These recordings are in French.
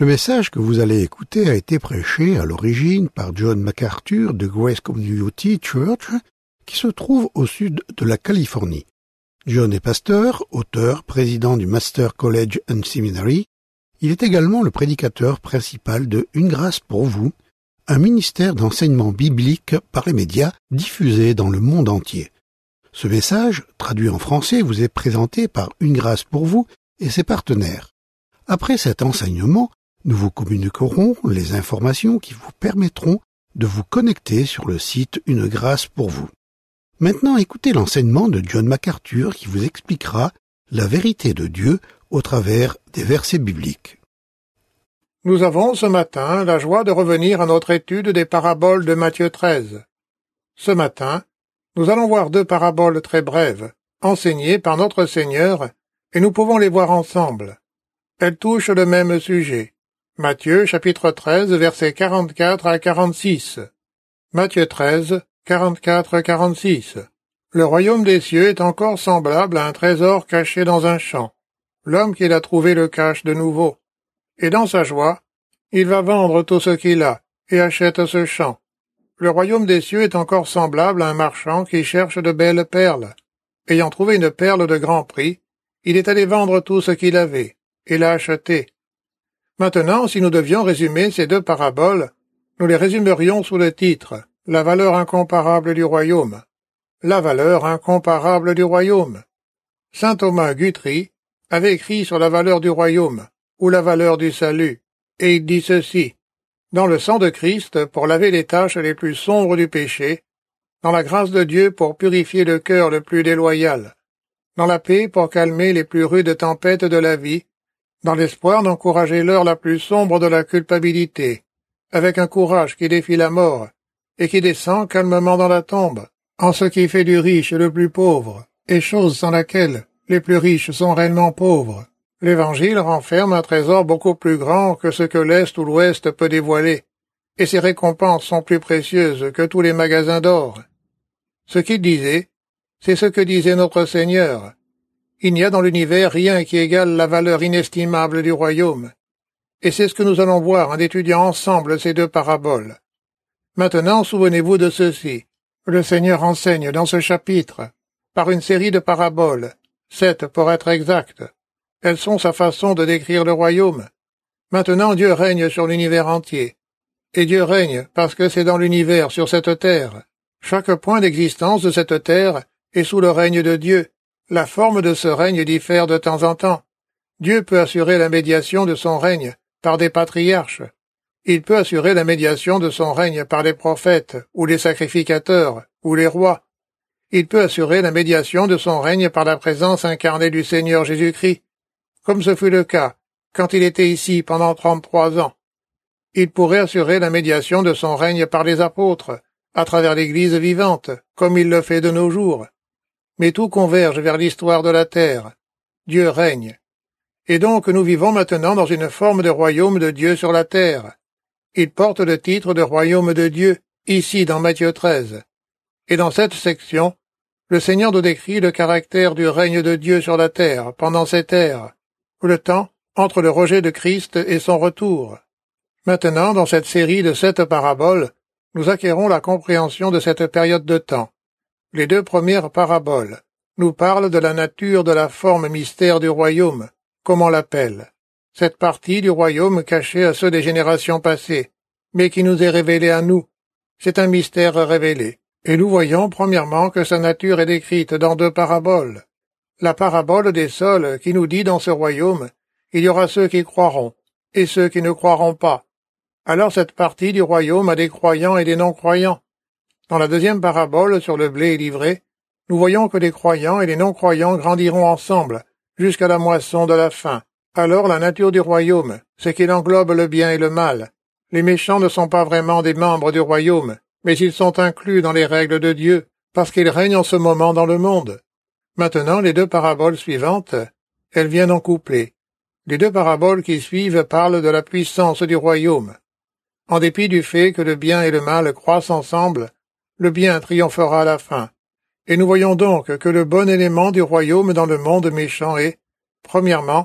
Le message que vous allez écouter a été prêché à l'origine par John MacArthur de Grace Community Church, qui se trouve au sud de la Californie. John est pasteur, auteur, président du Master College and Seminary. Il est également le prédicateur principal de Une grâce pour vous, un ministère d'enseignement biblique par les médias diffusé dans le monde entier. Ce message, traduit en français, vous est présenté par Une grâce pour vous et ses partenaires. Après cet enseignement, nous vous communiquerons les informations qui vous permettront de vous connecter sur le site Une grâce pour vous. Maintenant, écoutez l'enseignement de John MacArthur qui vous expliquera la vérité de Dieu au travers des versets bibliques. Nous avons ce matin la joie de revenir à notre étude des paraboles de Matthieu 13. Ce matin, nous allons voir 2 paraboles très brèves, enseignées par notre Seigneur, et nous pouvons les voir ensemble. Elles touchent le même sujet. Matthieu chapitre 13, versets 44 à 46. Matthieu 13, 44-46. Le royaume des cieux est encore semblable à un trésor caché dans un champ. L'homme qui l'a trouvé le cache de nouveau. Et dans sa joie, il va vendre tout ce qu'il a, et achète ce champ. Le royaume des cieux est encore semblable à un marchand qui cherche de belles perles. Ayant trouvé une perle de grand prix, il est allé vendre tout ce qu'il avait, et l'a achetée. Maintenant, si nous devions résumer ces 2 paraboles, nous les résumerions sous le titre « La valeur incomparable du royaume ». La valeur incomparable du royaume. Saint Thomas Guthrie avait écrit sur la valeur du royaume, ou la valeur du salut, et il dit ceci: dans le sang de Christ pour laver les taches les plus sombres du péché, dans la grâce de Dieu pour purifier le cœur le plus déloyal, dans la paix pour calmer les plus rudes tempêtes de la vie, dans l'espoir d'encourager l'heure la plus sombre de la culpabilité, avec un courage qui défie la mort, et qui descend calmement dans la tombe, en ce qui fait du riche le plus pauvre, et chose sans laquelle les plus riches sont réellement pauvres. L'Évangile renferme un trésor beaucoup plus grand que ce que l'Est ou l'Ouest peut dévoiler, et ses récompenses sont plus précieuses que tous les magasins d'or. Ce qu'il disait, c'est ce que disait notre Seigneur. Il n'y a dans l'univers rien qui égale la valeur inestimable du royaume. Et c'est ce que nous allons voir en étudiant ensemble ces 2 paraboles. Maintenant, souvenez-vous de ceci. Le Seigneur enseigne dans ce chapitre, par une série de paraboles, 7 pour être exact. Elles sont sa façon de décrire le royaume. Maintenant, Dieu règne sur l'univers entier. Et Dieu règne parce que c'est dans l'univers, sur cette terre. Chaque point d'existence de cette terre est sous le règne de Dieu. La forme de ce règne diffère de temps en temps. Dieu peut assurer la médiation de son règne par des patriarches. Il peut assurer la médiation de son règne par les prophètes, ou les sacrificateurs, ou les rois. Il peut assurer la médiation de son règne par la présence incarnée du Seigneur Jésus-Christ, comme ce fut le cas quand il était ici pendant 33 ans. Il pourrait assurer la médiation de son règne par les apôtres, à travers l'Église vivante, comme il le fait de nos jours. Mais tout converge vers l'histoire de la terre. Dieu règne. Et donc nous vivons maintenant dans une forme de royaume de Dieu sur la terre. Il porte le titre de royaume de Dieu, ici dans Matthieu 13. Et dans cette section, le Seigneur nous décrit le caractère du règne de Dieu sur la terre pendant cette ère, le temps entre le rejet de Christ et son retour. Maintenant, dans cette série de 7 paraboles, nous acquérons la compréhension de cette période de temps. Les 2 premières paraboles nous parlent de la nature de la forme mystère du royaume, comme on l'appelle, cette partie du royaume cachée à ceux des générations passées, mais qui nous est révélée à nous. C'est un mystère révélé. Et nous voyons premièrement que sa nature est décrite dans 2 paraboles. La parabole des sols qui nous dit dans ce royaume, il y aura ceux qui croiront, et ceux qui ne croiront pas. Alors cette partie du royaume a des croyants et des non-croyants. Dans la 2e parabole sur le blé et l'ivraie, nous voyons que les croyants et les non-croyants grandiront ensemble, jusqu'à la moisson de la fin. Alors la nature du royaume, c'est qu'il englobe le bien et le mal. Les méchants ne sont pas vraiment des membres du royaume, mais ils sont inclus dans les règles de Dieu, parce qu'ils règnent en ce moment dans le monde. Maintenant, les 2 paraboles suivantes, elles viennent en couplet. Les 2 paraboles qui suivent parlent de la puissance du royaume. En dépit du fait que le bien et le mal croissent ensemble, le bien triomphera à la fin. Et nous voyons donc que le bon élément du royaume dans le monde méchant est, premièrement,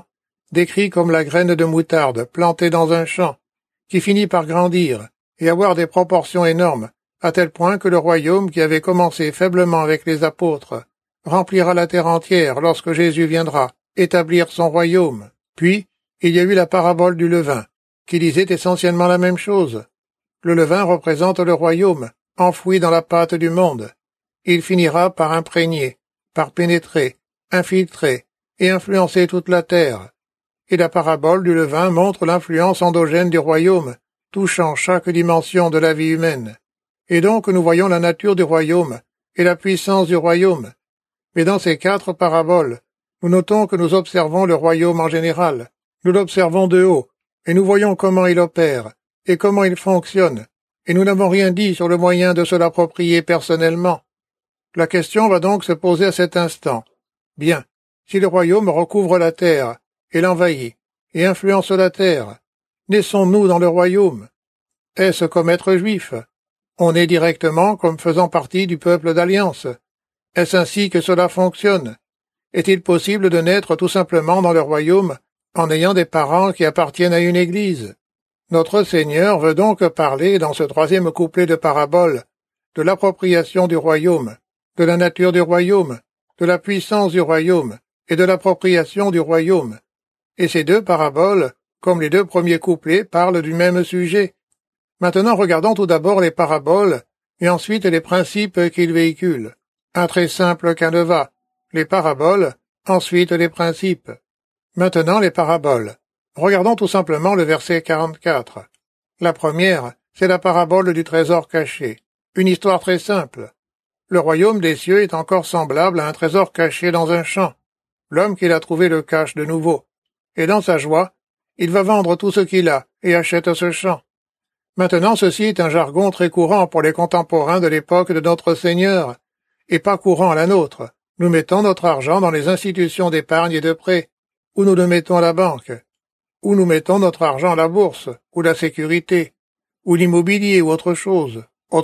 décrit comme la graine de moutarde plantée dans un champ, qui finit par grandir et avoir des proportions énormes, à tel point que le royaume qui avait commencé faiblement avec les apôtres remplira la terre entière lorsque Jésus viendra établir son royaume. Puis, il y a eu la parabole du levain, qui disait essentiellement la même chose. Le levain représente le royaume, enfoui dans la pâte du monde. Il finira par imprégner, par pénétrer, infiltrer et influencer toute la terre. Et la parabole du levain montre l'influence endogène du royaume, touchant chaque dimension de la vie humaine. Et donc nous voyons la nature du royaume et la puissance du royaume. Mais dans ces 4 paraboles, nous notons que nous observons le royaume en général. Nous l'observons de haut, et nous voyons comment il opère, et comment il fonctionne, et nous n'avons rien dit sur le moyen de se l'approprier personnellement. La question va donc se poser à cet instant. Bien, si le royaume recouvre la terre, et l'envahit, et influence la terre, naissons-nous dans le royaume? Est-ce comme être juif? On est directement comme faisant partie du peuple d'alliance. Est-ce ainsi que cela fonctionne? Est-il possible de naître tout simplement dans le royaume en ayant des parents qui appartiennent à une église? Notre Seigneur veut donc parler dans ce 3e couplet de parabole de l'appropriation du royaume, de la nature du royaume, de la puissance du royaume et de l'appropriation du royaume. Et ces 2 paraboles, comme les 2 premiers couplets, parlent du même sujet. Maintenant, regardons tout d'abord les paraboles et ensuite les principes qu'ils véhiculent. Un très simple canevas. Les paraboles, ensuite les principes. Maintenant les paraboles. Regardons tout simplement le verset 44. La première, c'est la parabole du trésor caché. Une histoire très simple. Le royaume des cieux est encore semblable à un trésor caché dans un champ. L'homme qui l'a trouvé le cache de nouveau. Et dans sa joie, il va vendre tout ce qu'il a et achète ce champ. Maintenant, ceci est un jargon très courant pour les contemporains de l'époque de notre Seigneur, et pas courant à la nôtre. Nous mettons notre argent dans les institutions d'épargne et de prêt, ou nous le mettons à la banque, ou nous mettons notre argent à la bourse, ou la sécurité, ou l'immobilier, ou autre chose,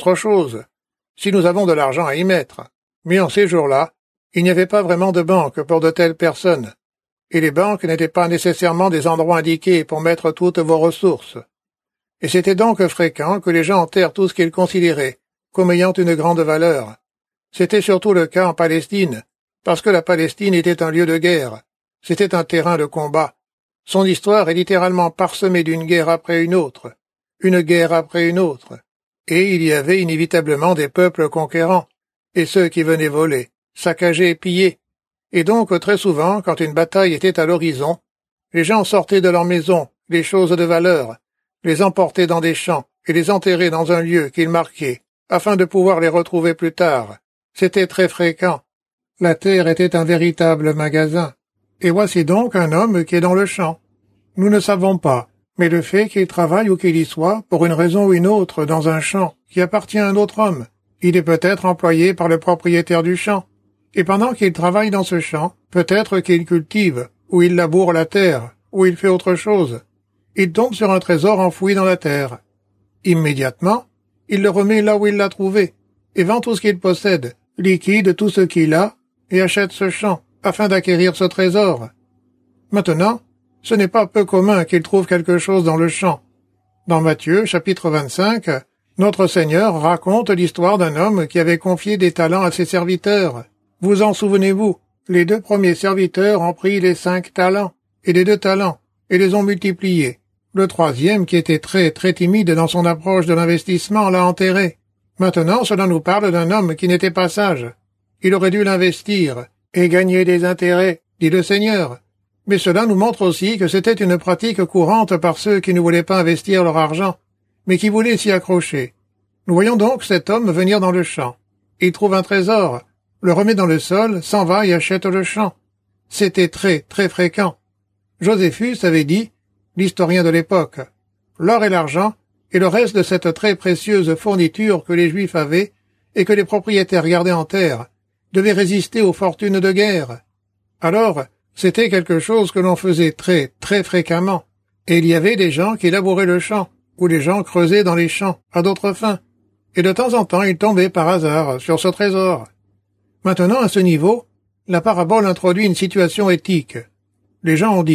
si nous avons de l'argent à y mettre. Mais en ces jours-là, il n'y avait pas vraiment de banque pour de telles personnes, et les banques n'étaient pas nécessairement des endroits indiqués pour mettre toutes vos ressources. Et c'était donc fréquent que les gens enterrent tout ce qu'ils considéraient comme ayant une grande valeur. C'était surtout le cas en Palestine, parce que la Palestine était un lieu de guerre. C'était un terrain de combat. Son histoire est littéralement parsemée d'une guerre après une autre, une guerre après une autre. Et il y avait inévitablement des peuples conquérants, et ceux qui venaient voler, saccager et piller. Et donc, très souvent, quand une bataille était à l'horizon, les gens sortaient de leur maison les choses de valeur, les emportaient dans des champs et les enterraient dans un lieu qu'ils marquaient, afin de pouvoir les retrouver plus tard. C'était très fréquent. La terre était un véritable magasin. Et voici donc un homme qui est dans le champ. Nous ne savons pas, mais le fait qu'il travaille ou qu'il y soit, pour une raison ou une autre, dans un champ qui appartient à un autre homme, il est peut-être employé par le propriétaire du champ. Et pendant qu'il travaille dans ce champ, peut-être qu'il cultive, ou il laboure la terre, ou il fait autre chose. Il tombe sur un trésor enfoui dans la terre. Immédiatement, il le remet là où il l'a trouvé, et vend tout ce qu'il possède, liquide tout ce qu'il a, et achète ce champ, afin d'acquérir ce trésor. Maintenant, ce n'est pas peu commun qu'il trouve quelque chose dans le champ. Dans Matthieu, chapitre 25, notre Seigneur raconte l'histoire d'un homme qui avait confié des talents à ses serviteurs. Vous en souvenez-vous, les 2 premiers serviteurs ont pris les 5 talents, et les 2 talents, et les ont multipliés. Le 3e, qui était très timide dans son approche de l'investissement, l'a enterré. Maintenant, cela nous parle d'un homme qui n'était pas sage. Il aurait dû l'investir et gagner des intérêts, dit le Seigneur. Mais cela nous montre aussi que c'était une pratique courante par ceux qui ne voulaient pas investir leur argent, mais qui voulaient s'y accrocher. Nous voyons donc cet homme venir dans le champ. Il trouve un trésor, le remet dans le sol, s'en va et achète le champ. C'était très fréquent. Joséphus avait dit, l'historien de l'époque, l'or et l'argent et le reste de cette très précieuse fourniture que les Juifs avaient et que les propriétaires gardaient en terre devait résister aux fortunes de guerre. Alors, c'était quelque chose que l'on faisait très fréquemment, et il y avait des gens qui labouraient le champ, ou les gens creusaient dans les champs, à d'autres fins, et de temps en temps ils tombaient par hasard sur ce trésor. Maintenant, à ce niveau, la parabole introduit une situation éthique. Les gens ont dit,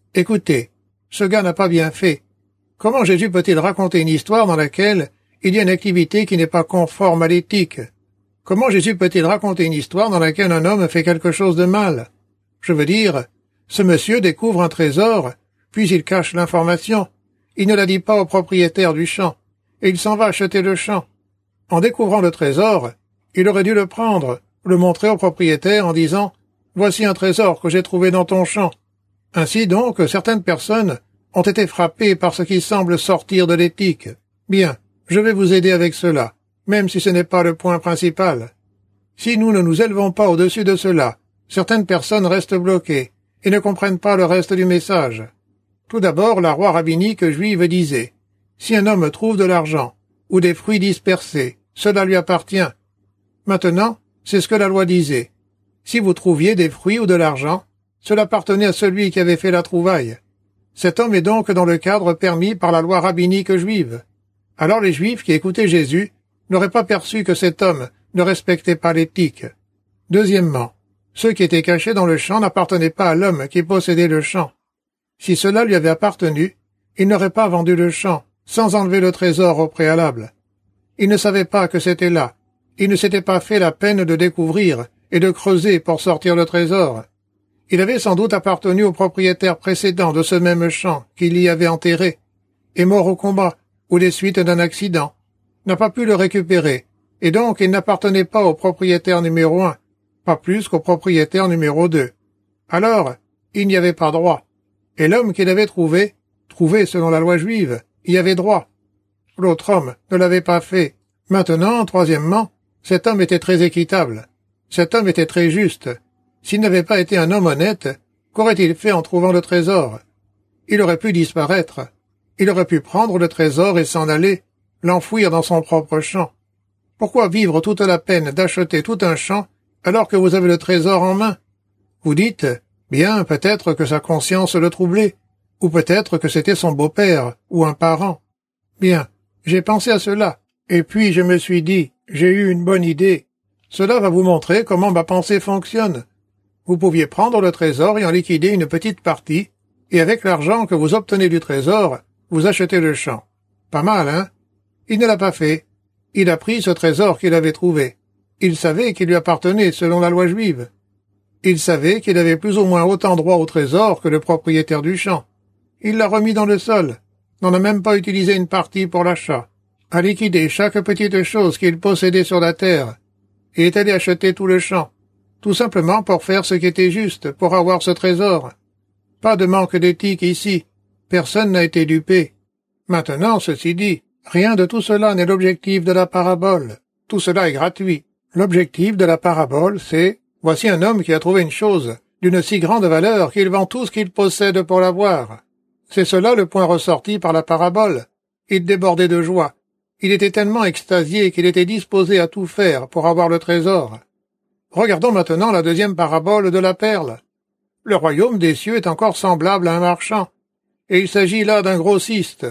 Écoutez, ce gars n'a pas bien fait. Comment Jésus peut-il raconter une histoire dans laquelle il y a une activité qui n'est pas conforme à l'éthique? Comment Jésus peut-il raconter une histoire dans laquelle un homme fait quelque chose de mal? Je veux dire, ce monsieur découvre un trésor, puis il cache l'information. Il ne la dit pas au propriétaire du champ, et il s'en va acheter le champ. En découvrant le trésor, il aurait dû le prendre, le montrer au propriétaire en disant « Voici un trésor que j'ai trouvé dans ton champ ». Ainsi donc, certaines personnes ont été frappées par ce qui semble sortir de l'éthique. Bien, je vais vous aider avec cela, même si ce n'est pas le point principal. Si nous ne nous élevons pas au-dessus de cela, certaines personnes restent bloquées et ne comprennent pas le reste du message. Tout d'abord, la loi rabbinique juive disait « Si un homme trouve de l'argent ou des fruits dispersés, cela lui appartient. » Maintenant, c'est ce que la loi disait. Si vous trouviez des fruits ou de l'argent, cela appartenait à celui qui avait fait la trouvaille. Cet homme est donc dans le cadre permis par la loi rabbinique juive. Alors les Juifs qui écoutaient Jésus n'auraient pas perçu que cet homme ne respectait pas l'éthique. Deuxièmement, ceux qui étaient cachés dans le champ n'appartenaient pas à l'homme qui possédait le champ. Si cela lui avait appartenu, il n'aurait pas vendu le champ, sans enlever le trésor au préalable. Il ne savait pas que c'était là. Il ne s'était pas fait la peine de découvrir et de creuser pour sortir le trésor. Il avait sans doute appartenu au propriétaire précédent de ce même champ qu'il y avait enterré, est mort au combat ou des suites d'un accident, n'a pas pu le récupérer, et donc il n'appartenait pas au propriétaire numéro 1, pas plus qu'au propriétaire numéro 2. Alors, il n'y avait pas droit. Et l'homme qu'il avait trouvé selon la loi juive, y avait droit. L'autre homme ne l'avait pas fait. Maintenant, troisièmement, cet homme était très équitable. Cet homme était très juste. S'il n'avait pas été un homme honnête, qu'aurait-il fait en trouvant le trésor? Il aurait pu disparaître. Il aurait pu prendre le trésor et s'en aller, l'enfouir dans son propre champ. Pourquoi vivre toute la peine d'acheter tout un champ alors que vous avez le trésor en main? Vous dites, bien, peut-être que sa conscience le troublait, ou peut-être que c'était son beau-père ou un parent. Bien, j'ai pensé à cela, et puis je me suis dit, j'ai eu une bonne idée. Cela va vous montrer comment ma pensée fonctionne. Vous pouviez prendre le trésor et en liquider une petite partie, et avec l'argent que vous obtenez du trésor, vous achetez le champ. Pas mal, hein? Il ne l'a pas fait. Il a pris ce trésor qu'il avait trouvé. Il savait qu'il lui appartenait selon la loi juive. Il savait qu'il avait plus ou moins autant droit au trésor que le propriétaire du champ. Il l'a remis dans le sol, n'en a même pas utilisé une partie pour l'achat, a liquidé chaque petite chose qu'il possédait sur la terre, et est allé acheter tout le champ, tout simplement pour faire ce qui était juste, pour avoir ce trésor. Pas de manque d'éthique ici, personne n'a été dupé. Maintenant, ceci dit, rien de tout cela n'est l'objectif de la parabole. Tout cela est gratuit. L'objectif de la parabole, c'est « Voici un homme qui a trouvé une chose d'une si grande valeur qu'il vend tout ce qu'il possède pour l'avoir. » C'est cela le point ressorti par la parabole. Il débordait de joie. Il était tellement extasié qu'il était disposé à tout faire pour avoir le trésor. Regardons maintenant la deuxième parabole de la perle. Le royaume des cieux est encore semblable à un marchand, et il s'agit là d'un grossiste,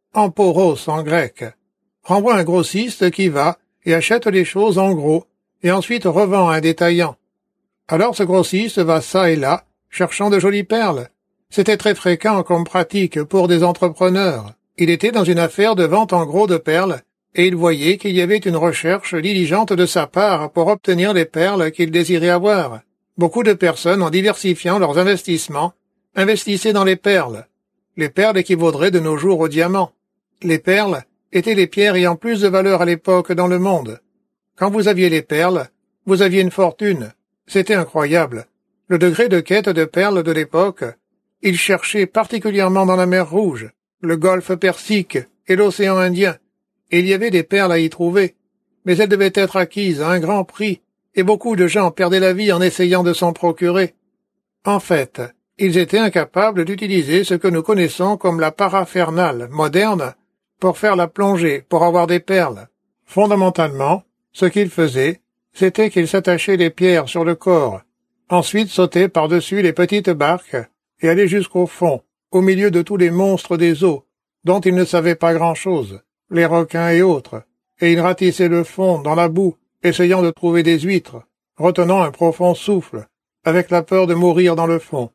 emporos en grec. Renvoie un grossiste qui va et achète les choses en gros, et ensuite revend à un détaillant. Alors ce grossiste va çà et là, cherchant de jolies perles. C'était très fréquent comme pratique pour des entrepreneurs. Il était dans une affaire de vente en gros de perles, et il voyait qu'il y avait une recherche diligente de sa part pour obtenir les perles qu'il désirait avoir. Beaucoup de personnes, en diversifiant leurs investissements, investissaient dans les perles équivaudraient de nos jours aux diamants. Les perles étaient les pierres ayant plus de valeur à l'époque dans le monde. Quand vous aviez les perles, vous aviez une fortune. C'était incroyable. Le degré de quête de perles de l'époque, ils cherchaient particulièrement dans la mer Rouge, le golfe Persique et l'océan Indien, et il y avait des perles à y trouver, mais elles devaient être acquises à un grand prix, et beaucoup de gens perdaient la vie en essayant de s'en procurer. En fait, ils étaient incapables d'utiliser ce que nous connaissons comme la paraphernale moderne pour faire la plongée, pour avoir des perles. Fondamentalement, ce qu'ils faisaient, c'était qu'ils s'attachaient des pierres sur le corps, ensuite sautaient par-dessus les petites barques et allaient jusqu'au fond, au milieu de tous les monstres des eaux, dont ils ne savaient pas grand-chose, les requins et autres, et ils ratissaient le fond dans la boue, essayant de trouver des huîtres, retenant un profond souffle, avec la peur de mourir dans le fond.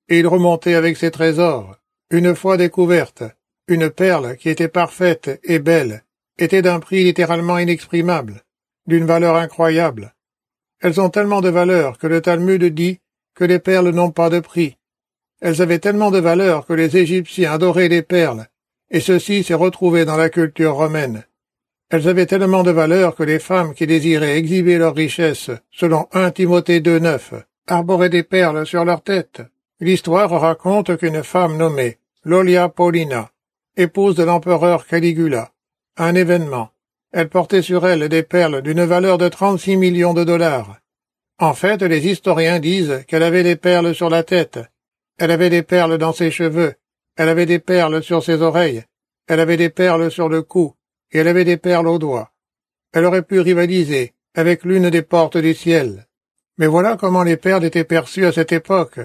et il remontait avec ses trésors. Une fois découverte, une perle qui était parfaite et belle était d'un prix littéralement inexprimable, d'une valeur incroyable. Elles ont tellement de valeur que le Talmud dit que les perles n'ont pas de prix. Elles avaient tellement de valeur que les Égyptiens adoraient les perles, et ceci s'est retrouvé dans la culture romaine. Elles avaient tellement de valeur que les femmes qui désiraient exhiber leur richesse, selon 1 Timothée 2,9, arboraient des perles sur leur tête. L'histoire raconte qu'une femme nommée Lolia Paulina, épouse de l'empereur Caligula, à un événement, elle portait sur elle des perles d'une valeur de 36 millions de dollars. En fait, les historiens disent qu'elle avait des perles sur la tête, elle avait des perles dans ses cheveux, elle avait des perles sur ses oreilles, elle avait des perles sur le cou, et elle avait des perles aux doigts. Elle aurait pu rivaliser avec l'une des portes du ciel. Mais voilà comment les perles étaient perçues à cette époque.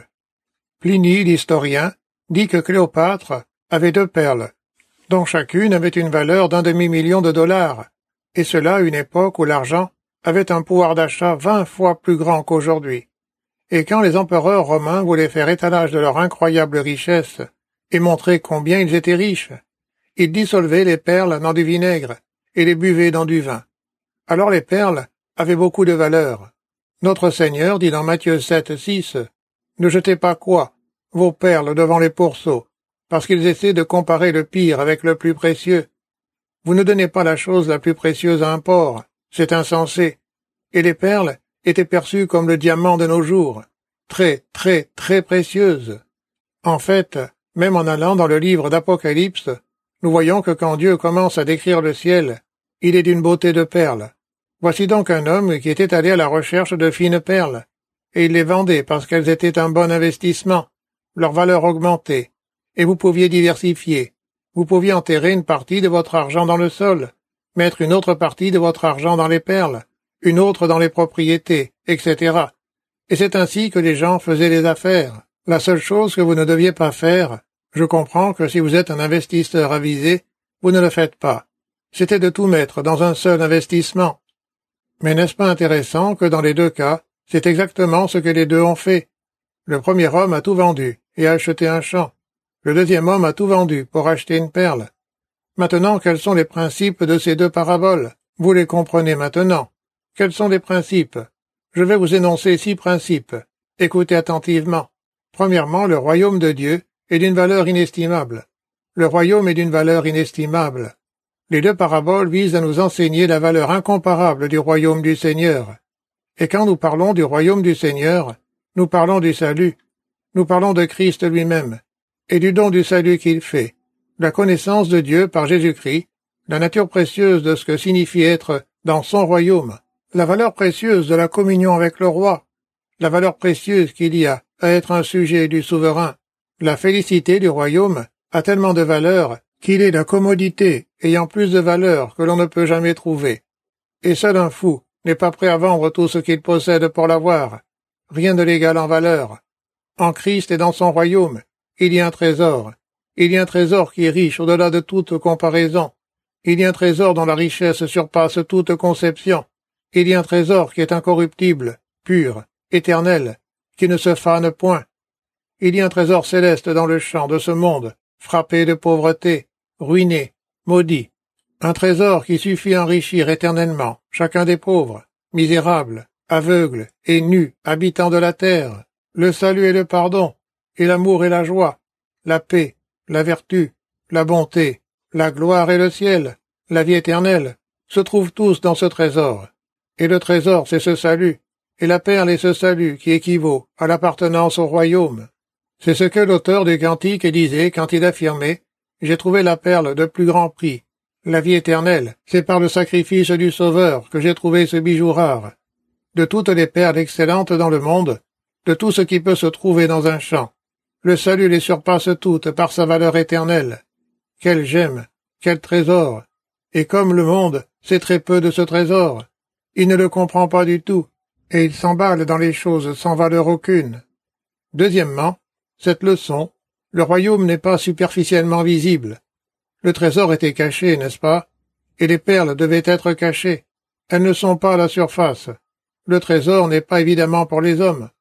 Pline, l'historien, dit que Cléopâtre avait 2 perles, dont chacune avait une valeur d'1 demi-million de dollars, et cela à une époque où l'argent avait un pouvoir d'achat 20 fois plus grand qu'aujourd'hui. Et quand les empereurs romains voulaient faire étalage de leur incroyable richesse et montrer combien ils étaient riches, ils dissolvaient les perles dans du vinaigre et les buvaient dans du vin. Alors les perles avaient beaucoup de valeur. Notre Seigneur dit dans Matthieu 7,6 « Ne jetez pas quoi, vos perles devant les pourceaux, parce qu'ils essaient de comparer le pire avec le plus précieux. Vous ne donnez pas la chose la plus précieuse à un porc, c'est insensé. » Et les perles étaient perçues comme le diamant de nos jours, très, très, très précieuses. En fait, même en allant dans le livre d'Apocalypse, nous voyons que quand Dieu commence à décrire le ciel, il est d'une beauté de perles. Voici donc un homme qui était allé à la recherche de fines perles, et il les vendait parce qu'elles étaient un bon investissement, leur valeur augmentait, et vous pouviez diversifier. Vous pouviez enterrer une partie de votre argent dans le sol, mettre une autre partie de votre argent dans les perles, une autre dans les propriétés, etc. Et c'est ainsi que les gens faisaient les affaires. La seule chose que vous ne deviez pas faire, je comprends que si vous êtes un investisseur avisé, vous ne le faites pas, c'était de tout mettre dans un seul investissement. Mais n'est-ce pas intéressant que dans les 2 cas, c'est exactement ce que les 2 ont fait. Le premier homme a tout vendu et a acheté un champ. Le deuxième homme a tout vendu pour acheter une perle. Maintenant, quels sont les principes de ces 2 paraboles? Vous les comprenez maintenant. Quels sont les principes? Je vais vous énoncer 6 principes. Écoutez attentivement. Premièrement, le royaume de Dieu est d'une valeur inestimable. Le royaume est d'une valeur inestimable. Les 2 paraboles visent à nous enseigner la valeur incomparable du royaume du Seigneur. Et quand nous parlons du royaume du Seigneur, nous parlons du salut. Nous parlons de Christ lui-même, et du don du salut qu'il fait, la connaissance de Dieu par Jésus-Christ, la nature précieuse de ce que signifie être dans son royaume, la valeur précieuse de la communion avec le roi, la valeur précieuse qu'il y a à être un sujet du souverain. La félicité du royaume a tellement de valeur qu'il est la commodité ayant plus de valeur que l'on ne peut jamais trouver. Et seul un fou n'est pas prêt à vendre tout ce qu'il possède pour l'avoir. Rien ne l'égale en valeur. En Christ et dans son royaume, il y a un trésor. Il y a un trésor qui est riche au-delà de toute comparaison. Il y a un trésor dont la richesse surpasse toute conception. Il y a un trésor qui est incorruptible, pur, éternel, qui ne se fane point. Il y a un trésor céleste dans le champ de ce monde, frappé de pauvreté, ruiné, maudit. Un trésor qui suffit à enrichir éternellement chacun des pauvres, misérables, aveugles et nus, habitants de la terre. Le salut et le pardon, et l'amour et la joie, la paix, la vertu, la bonté, la gloire et le ciel, la vie éternelle, se trouvent tous dans ce trésor. Et le trésor, c'est ce salut, et la perle est ce salut qui équivaut à l'appartenance au royaume. C'est ce que l'auteur du Cantique disait quand il affirmait « J'ai trouvé la perle de plus grand prix. La vie éternelle, c'est par le sacrifice du Sauveur que j'ai trouvé ce bijou rare. De toutes les perles excellentes dans le monde, de tout ce qui peut se trouver dans un champ, le salut les surpasse toutes par sa valeur éternelle. Quelle gemme, quel trésor! Et comme le monde sait très peu de ce trésor, il ne le comprend pas du tout, et il s'emballe dans les choses sans valeur aucune. Deuxièmement, cette leçon, le royaume n'est pas superficiellement visible. Le trésor était caché, n'est-ce pas? Et les perles devaient être cachées. Elles ne sont pas à la surface. Le trésor n'est pas évidemment pour les hommes.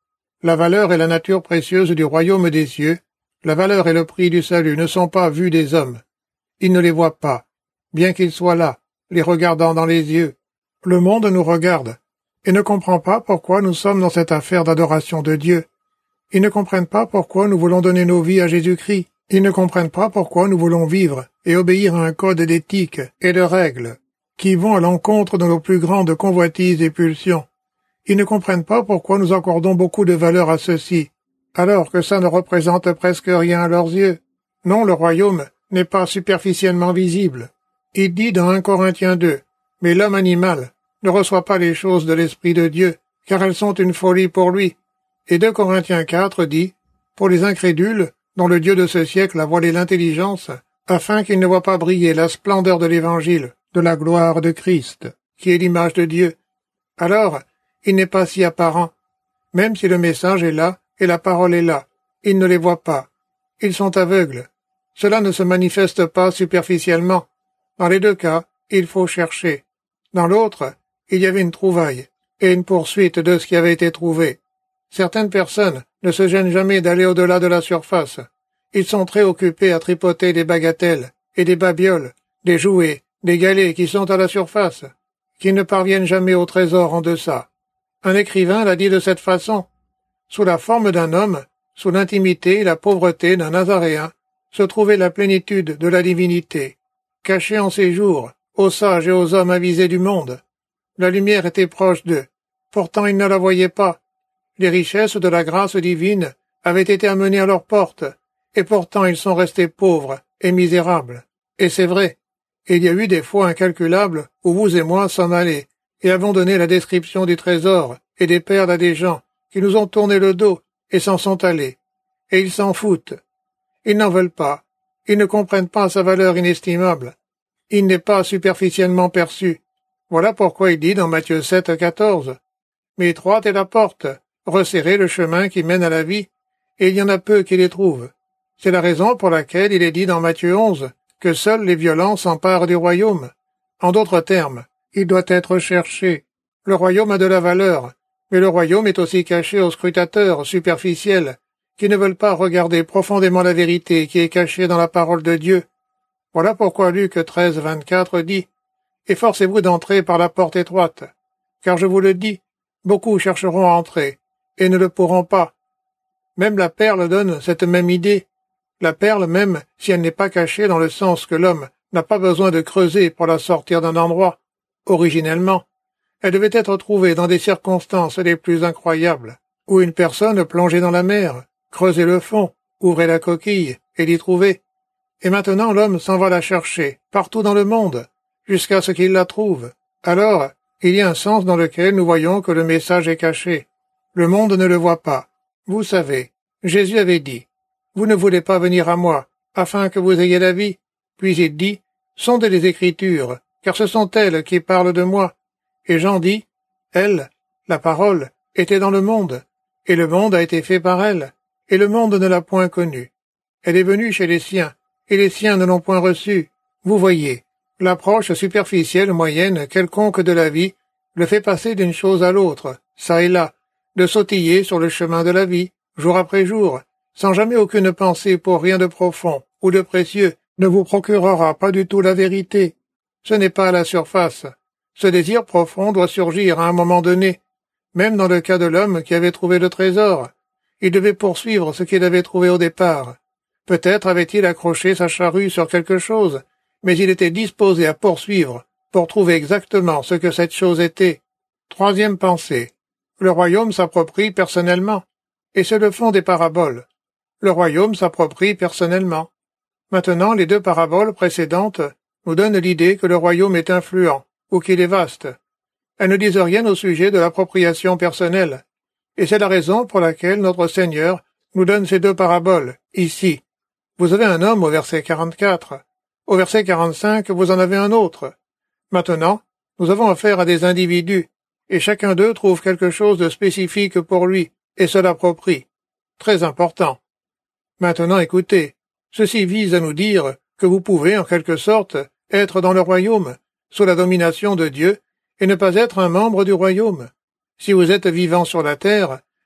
La valeur et la nature précieuse du royaume des cieux, la valeur et le prix du salut ne sont pas vus des hommes. Ils ne les voient pas, bien qu'ils soient là, les regardant dans les yeux. Le monde nous regarde, et ne comprend pas pourquoi nous sommes dans cette affaire d'adoration de Dieu. Ils ne comprennent pas pourquoi nous voulons donner nos vies à Jésus-Christ. Ils ne comprennent pas pourquoi nous voulons vivre et obéir à un code d'éthique et de règles qui vont à l'encontre de nos plus grandes convoitises et pulsions. Ils ne comprennent pas pourquoi nous accordons beaucoup de valeur à ceci, alors que ça ne représente presque rien à leurs yeux. Non, le royaume n'est pas superficiellement visible. Il dit dans 1 Corinthiens 2, « Mais l'homme animal ne reçoit pas les choses de l'Esprit de Dieu, car elles sont une folie pour lui. » Et 2 Corinthiens 4 dit, « Pour les incrédules, dont le Dieu de ce siècle a voilé l'intelligence, afin qu'ils ne voient pas briller la splendeur de l'Évangile, de la gloire de Christ, qui est l'image de Dieu. Alors, il n'est pas si apparent. Même si le message est là, et la parole est là, ils ne les voient pas. Ils sont aveugles. Cela ne se manifeste pas superficiellement. Dans les deux cas, il faut chercher. Dans l'autre, il y avait une trouvaille, et une poursuite de ce qui avait été trouvé. Certaines personnes ne se gênent jamais d'aller au-delà de la surface. Ils sont très occupés à tripoter des bagatelles et des babioles, des jouets, des galets qui sont à la surface, qui ne parviennent jamais au trésor en deçà. Un écrivain l'a dit de cette façon. Sous la forme d'un homme, sous l'intimité et la pauvreté d'un Nazaréen, se trouvait la plénitude de la divinité. Cachée en ces jours, aux sages et aux hommes avisés du monde. La lumière était proche d'eux. Pourtant ils ne la voyaient pas. Les richesses de la grâce divine avaient été amenées à leur porte, et pourtant ils sont restés pauvres et misérables. Et c'est vrai, il y a eu des fois incalculables où vous et moi sommes allés, et avons donné la description du trésor et des perles à des gens qui nous ont tourné le dos et s'en sont allés. Et ils s'en foutent. Ils n'en veulent pas. Ils ne comprennent pas sa valeur inestimable. Il n'est pas superficiellement perçu. Voilà pourquoi il dit dans Matthieu 7,14 « Mais étroite est la porte, resserrez le chemin qui mène à la vie, et il y en a peu qui les trouvent. » C'est la raison pour laquelle il est dit dans Matthieu 11 que seuls les violents s'emparent du royaume. En d'autres termes, il doit être cherché. Le royaume a de la valeur, mais le royaume est aussi caché aux scrutateurs superficiels qui ne veulent pas regarder profondément la vérité qui est cachée dans la parole de Dieu. Voilà pourquoi Luc 13,24 dit « Efforcez-vous d'entrer par la porte étroite, car je vous le dis, beaucoup chercheront à entrer, et ne le pourront pas. » Même la perle donne cette même idée. La perle même, si elle n'est pas cachée dans le sens que l'homme n'a pas besoin de creuser pour la sortir d'un endroit. Originellement, elle devait être trouvée dans des circonstances les plus incroyables, où une personne plongeait dans la mer, creusait le fond, ouvrait la coquille, et l'y trouvait. Et maintenant l'homme s'en va la chercher, partout dans le monde, jusqu'à ce qu'il la trouve. Alors, il y a un sens dans lequel nous voyons que le message est caché. Le monde ne le voit pas. Vous savez, Jésus avait dit, « Vous ne voulez pas venir à moi, afin que vous ayez la vie. » Puis il dit, « Sondez les Écritures, car ce sont elles qui parlent de moi. » Et Jean dit, « Elle, la parole, était dans le monde, et le monde a été fait par elle, et le monde ne l'a point connue. Elle est venue chez les siens, et les siens ne l'ont point reçue. » Vous voyez, l'approche superficielle moyenne quelconque de la vie le fait passer d'une chose à l'autre, ça et là, de sautiller sur le chemin de la vie, jour après jour, sans jamais aucune pensée pour rien de profond ou de précieux, ne vous procurera pas du tout la vérité. Ce n'est pas à la surface. Ce désir profond doit surgir à un moment donné. Même dans le cas de l'homme qui avait trouvé le trésor, il devait poursuivre ce qu'il avait trouvé au départ. Peut-être avait-il accroché sa charrue sur quelque chose, mais il était disposé à poursuivre pour trouver exactement ce que cette chose était. Troisième pensée. Le royaume s'approprie personnellement, et c'est le fond des paraboles. Le royaume s'approprie personnellement. Maintenant, les deux paraboles précédentes nous donnent l'idée que le royaume est influent, ou qu'il est vaste. Elles ne disent rien au sujet de l'appropriation personnelle, et c'est la raison pour laquelle notre Seigneur nous donne ces deux paraboles, ici. Vous avez un homme au verset 44. Au verset 45, vous en avez un autre. Maintenant, nous avons affaire à des individus, et chacun d'eux trouve quelque chose de spécifique pour lui, et se l'approprie. Très important. Maintenant, écoutez, ceci vise à nous dire que vous pouvez, en quelque sorte, être dans le royaume, sous la domination de Dieu, et ne pas être un membre du royaume. Si vous êtes vivant sur la terre,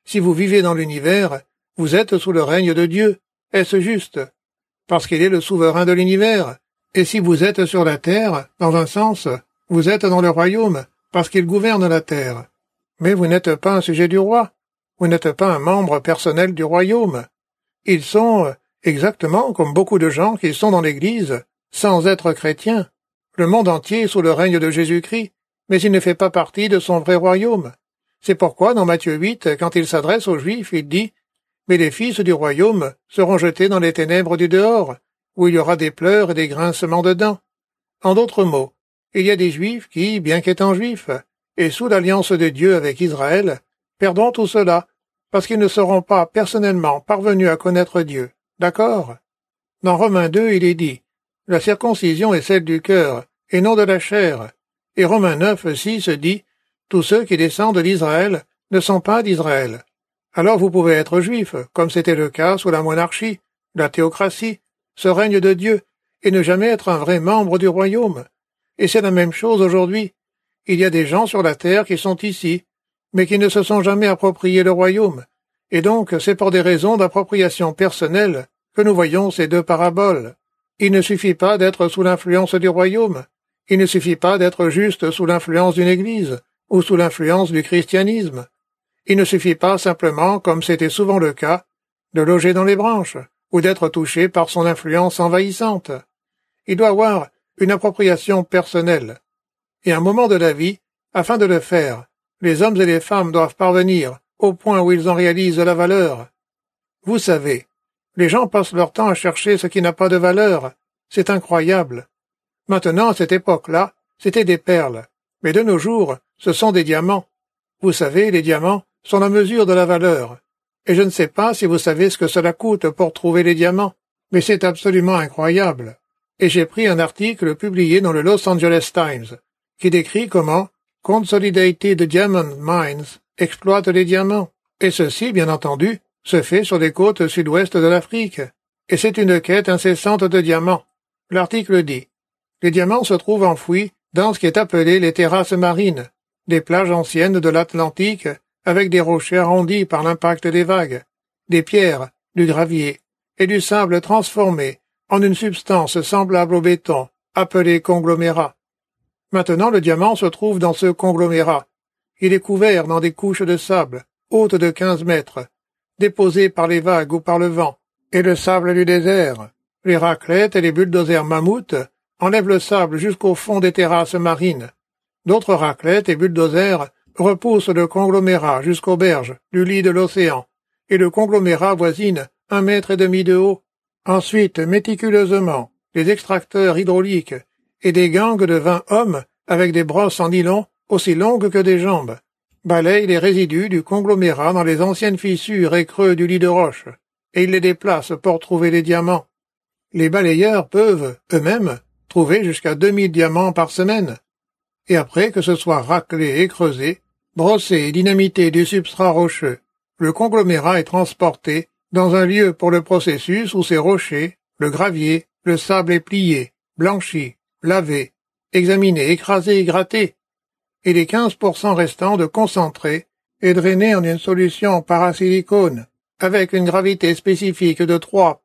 Si vous vivez dans l'univers, vous êtes sous le règne de Dieu. Est-ce juste? Parce qu'il est le souverain de l'univers. Et si vous êtes sur la terre, dans un sens, vous êtes dans le royaume, parce qu'il gouverne la terre. Mais vous n'êtes pas un sujet du roi. Vous n'êtes pas un membre personnel du royaume. Ils sont exactement comme beaucoup de gens qui sont dans l'Église, sans être chrétiens. Le monde entier est sous le règne de Jésus-Christ, mais il ne fait pas partie de son vrai royaume. C'est pourquoi, dans Matthieu 8, quand il s'adresse aux Juifs, il dit « Mais les fils du royaume seront jetés dans les ténèbres du dehors, où il y aura des pleurs et des grincements de dents. » En d'autres mots, il y a des Juifs qui, bien qu'étant Juifs, et sous l'alliance de Dieu avec Israël, perdront tout cela, parce qu'ils ne seront pas personnellement parvenus à connaître Dieu. D'accord? Dans Romains 2, il est dit « La circoncision est celle du cœur, et non de la chair. » Et Romains 9, 6 dit « Tous ceux qui descendent d'Israël ne sont pas d'Israël. » Alors vous pouvez être juif, comme c'était le cas sous la monarchie, la théocratie, ce règne de Dieu, et ne jamais être un vrai membre du royaume. Et c'est la même chose aujourd'hui. Il y a des gens sur la terre qui sont ici, mais qui ne se sont jamais approprié le royaume. Et donc, c'est pour des raisons d'appropriation personnelle que nous voyons ces deux paraboles. Il ne suffit pas d'être sous l'influence du royaume. Il ne suffit pas d'être juste sous l'influence d'une église, ou sous l'influence du christianisme. Il ne suffit pas simplement, comme c'était souvent le cas, de loger dans les branches, ou d'être touché par son influence envahissante. Il doit avoir une appropriation personnelle. Et à un moment de la vie, afin de le faire, les hommes et les femmes doivent parvenir au point où ils en réalisent la valeur. Vous savez, les gens passent leur temps à chercher ce qui n'a pas de valeur. C'est incroyable. Maintenant, à cette époque-là, c'était des perles. Mais de nos jours, ce sont des diamants. Vous savez, les diamants sont la mesure de la valeur. Et je ne sais pas si vous savez ce que cela coûte pour trouver les diamants, mais c'est absolument incroyable. Et j'ai pris un article publié dans le Los Angeles Times, qui décrit comment Consolidated Diamond Mines exploite les diamants. Et ceci, bien entendu, se fait sur les côtes sud-ouest de l'Afrique. Et c'est une quête incessante de diamants. L'article dit « Les diamants se trouvent enfouis dans ce qui est appelé les terrasses marines, des plages anciennes de l'Atlantique avec des rochers arrondis par l'impact des vagues, des pierres, du gravier et du sable transformés en une substance semblable au béton, appelée conglomérat. Maintenant le diamant se trouve dans ce conglomérat. Il est couvert dans des couches de sable, hautes de 15 mètres, déposées par les vagues ou par le vent, et le sable du désert. Les raclettes et les bulldozers mammouths enlèvent le sable jusqu'au fond des terrasses marines. D'autres raclettes et bulldozers repoussent le conglomérat jusqu'aux berges du lit de l'océan, et le conglomérat voisine 1,5 mètre de haut. Ensuite, méticuleusement, les extracteurs hydrauliques et des gangs de 20 hommes avec des brosses en nylon aussi longues que des jambes balayent les résidus du conglomérat dans les anciennes fissures et creux du lit de roche, et ils les déplacent pour trouver les diamants. Les balayeurs peuvent, eux-mêmes, trouver jusqu'à 2000 diamants par semaine. Et après que ce soit raclé et creusé, brossé et dynamité du substrat rocheux, le conglomérat est transporté dans un lieu pour le processus où ces rochers, le gravier, le sable est plié, blanchi, lavé, examiné, écrasé et gratté, et les 15% restants de concentré est drainé en une solution parasilicone, avec une gravité spécifique de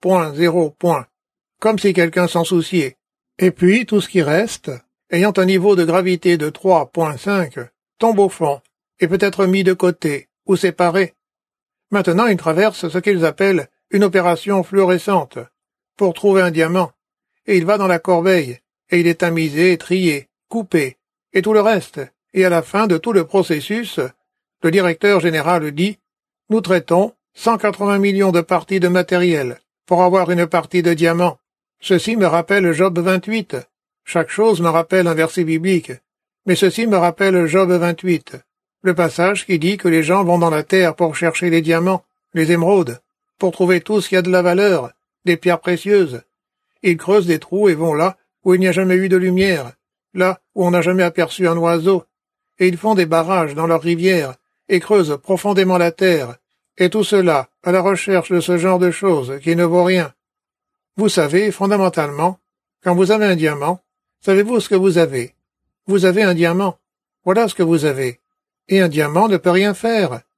3,0 points, comme si quelqu'un s'en souciait. Et puis, tout ce qui reste, ayant un niveau de gravité de 3,5, tombe au fond, et peut être mis de côté, ou séparé. Maintenant, il traverse ce qu'ils appellent une opération fluorescente, pour trouver un diamant, et il va dans la corbeille, et il est tamisé, trié, coupé, et tout le reste, et à la fin de tout le processus, le directeur général dit « Nous traitons 180 millions de parties de matériel pour avoir une partie de diamant. » Ceci me rappelle Job 28. Chaque chose me rappelle un verset biblique, mais ceci me rappelle Job 28, le passage qui dit que les gens vont dans la terre pour chercher les diamants, les émeraudes, pour trouver tout ce qui a de la valeur, des pierres précieuses. Ils creusent des trous et vont là où il n'y a jamais eu de lumière, là où on n'a jamais aperçu un oiseau, et ils font des barrages dans leurs rivières et creusent profondément la terre, et tout cela à la recherche de ce genre de choses qui ne vaut rien. Vous savez, fondamentalement, quand vous avez un diamant, savez-vous ce que vous avez? Vous avez un diamant. Voilà ce que vous avez. Et un diamant ne peut rien faire.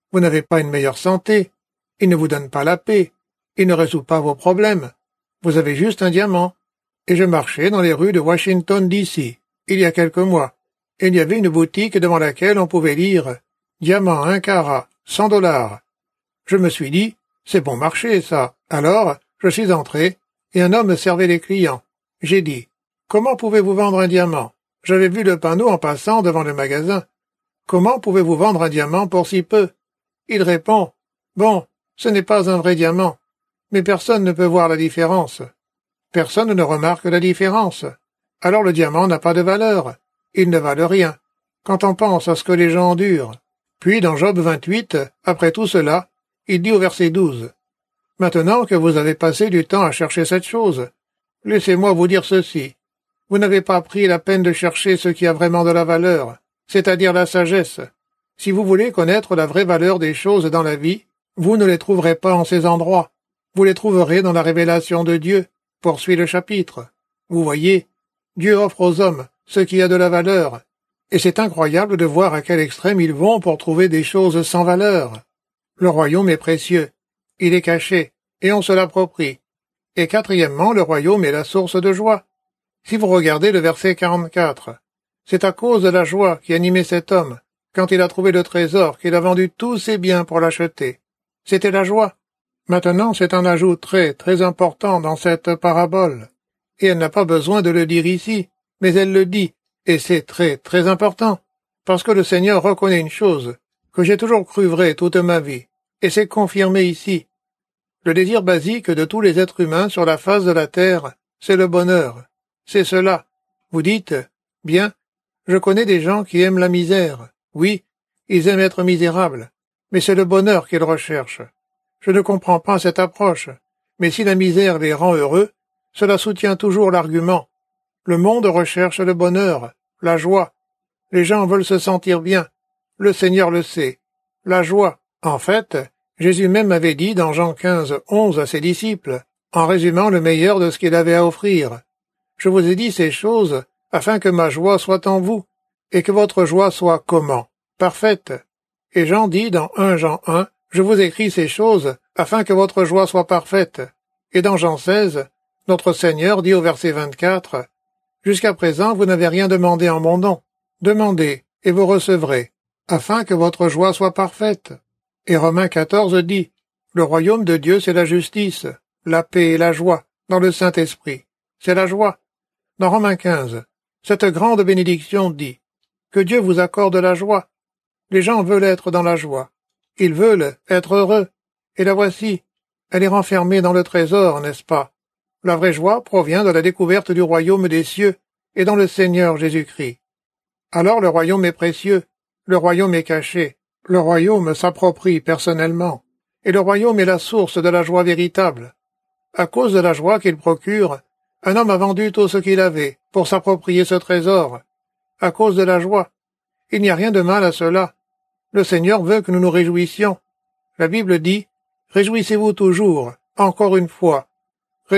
Vous n'avez pas une meilleure santé. Il ne vous donne pas la paix. Il ne résout pas vos problèmes. Vous avez juste un diamant. Et je marchais dans les rues de Washington, D.C., il y a quelques mois. Et il y avait une boutique devant laquelle on pouvait lire « Diamant 1 carat, $100. » Je me suis dit « C'est bon marché, ça. » Alors, je suis entré, et un homme me servait les clients. J'ai dit « Comment pouvez-vous vendre un diamant ?» J'avais vu le panneau en passant devant le magasin. « Comment pouvez-vous vendre un diamant pour si peu ?» Il répond « Bon, ce n'est pas un vrai diamant. Mais personne ne peut voir la différence. Personne ne remarque la différence. Alors le diamant n'a pas de valeur. Il ne valent rien, quand on pense à ce que les gens endurent. » Puis dans Job 28, après tout cela, il dit au verset 12, « Maintenant que vous avez passé du temps à chercher cette chose, laissez-moi vous dire ceci. Vous n'avez pas pris la peine de chercher ce qui a vraiment de la valeur, c'est-à-dire la sagesse. Si vous voulez connaître la vraie valeur des choses dans la vie, vous ne les trouverez pas en ces endroits. Vous les trouverez dans la révélation de Dieu, poursuit le chapitre. Vous voyez, Dieu offre aux hommes ce qui a de la valeur, et c'est incroyable de voir à quel extrême ils vont pour trouver des choses sans valeur. Le royaume est précieux, il est caché, et on se l'approprie. Et quatrièmement, le royaume est la source de joie. Si vous regardez le verset 44, c'est à cause de la joie qui animait cet homme, quand il a trouvé le trésor qu'il a vendu tous ses biens pour l'acheter. C'était la joie. Maintenant, c'est un ajout très, très important dans cette parabole. Et elle n'a pas besoin de le dire ici, mais elle le dit, et c'est très, très important, parce que le Seigneur reconnaît une chose, que j'ai toujours cru vraie toute ma vie, et c'est confirmé ici. Le désir basique de tous les êtres humains sur la face de la terre, c'est le bonheur. C'est cela. Vous dites, bien, je connais des gens qui aiment la misère. Oui, ils aiment être misérables, mais c'est le bonheur qu'ils recherchent. Je ne comprends pas cette approche, mais si la misère les rend heureux, cela soutient toujours l'argument. Le monde recherche le bonheur, la joie. Les gens veulent se sentir bien. Le Seigneur le sait. La joie. En fait, Jésus même avait dit dans Jean 15:11 à ses disciples, en résumant le meilleur de ce qu'il avait à offrir. Je vous ai dit ces choses afin que ma joie soit en vous, et que votre joie soit comment? Parfaite. Et Jean dit dans 1 Jean 1, je vous écris ces choses afin que votre joie soit parfaite. Et dans Jean 16, notre Seigneur dit au verset 24, jusqu'à présent vous n'avez rien demandé en mon nom. Demandez, et vous recevrez, afin que votre joie soit parfaite. Et Romains 14 dit, le royaume de Dieu c'est la justice, la paix et la joie, dans le Saint-Esprit. C'est la joie. Dans Romains 15, cette grande bénédiction dit, que Dieu vous accorde la joie. Les gens veulent être dans la joie. Ils veulent être heureux. Et la voici. Elle est renfermée dans le trésor, n'est-ce pas? La vraie joie provient de la découverte du royaume des cieux et dans le Seigneur Jésus-Christ. Alors le royaume est précieux, le royaume est caché, le royaume s'approprie personnellement, et le royaume est la source de la joie véritable. À cause de la joie qu'il procure, un homme a vendu tout ce qu'il avait pour s'approprier ce trésor. À cause de la joie. Il n'y a rien de mal à cela. Le Seigneur veut que nous nous réjouissions. La Bible dit, « Réjouissez-vous toujours, encore une fois. Réjouissez-vous. »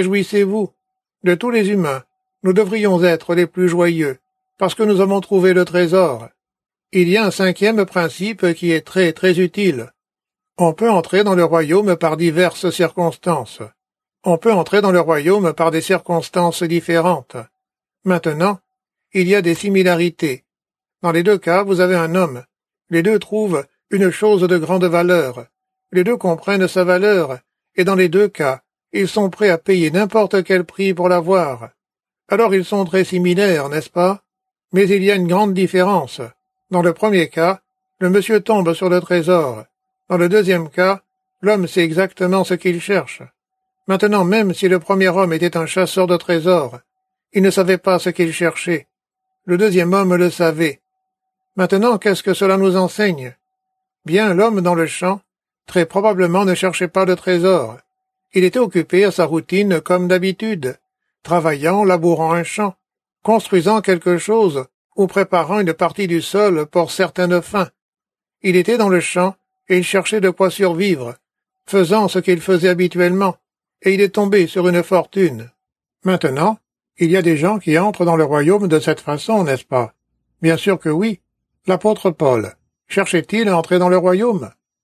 De tous les humains, nous devrions être les plus joyeux, parce que nous avons trouvé le trésor. Il y a un cinquième principe qui est très, très utile. On peut entrer dans le royaume par diverses circonstances. On peut entrer dans le royaume par des circonstances différentes. Maintenant, il y a des similarités. Dans les deux cas, vous avez un homme. Les deux trouvent une chose de grande valeur. Les deux comprennent sa valeur, et dans les deux cas, ils sont prêts à payer n'importe quel prix pour l'avoir. Alors ils sont très similaires, n'est-ce pas? Mais il y a une grande différence. Dans le premier cas, le monsieur tombe sur le trésor. Dans le deuxième cas, l'homme sait exactement ce qu'il cherche. Maintenant, même si le premier homme était un chasseur de trésors, il ne savait pas ce qu'il cherchait. Le deuxième homme le savait. Maintenant, qu'est-ce que cela nous enseigne? Bien, l'homme dans le champ, très probablement ne cherchait pas de trésor. Il était occupé à sa routine comme d'habitude, travaillant, labourant un champ, construisant quelque chose ou préparant une partie du sol pour certaines fins. Il était dans le champ et il cherchait de quoi survivre, faisant ce qu'il faisait habituellement, et il est tombé sur une fortune. Maintenant, il y a des gens qui entrent dans le royaume de cette façon, n'est-ce pas? Bien sûr que oui. L'apôtre Paul, cherchait-il à entrer dans le royaume?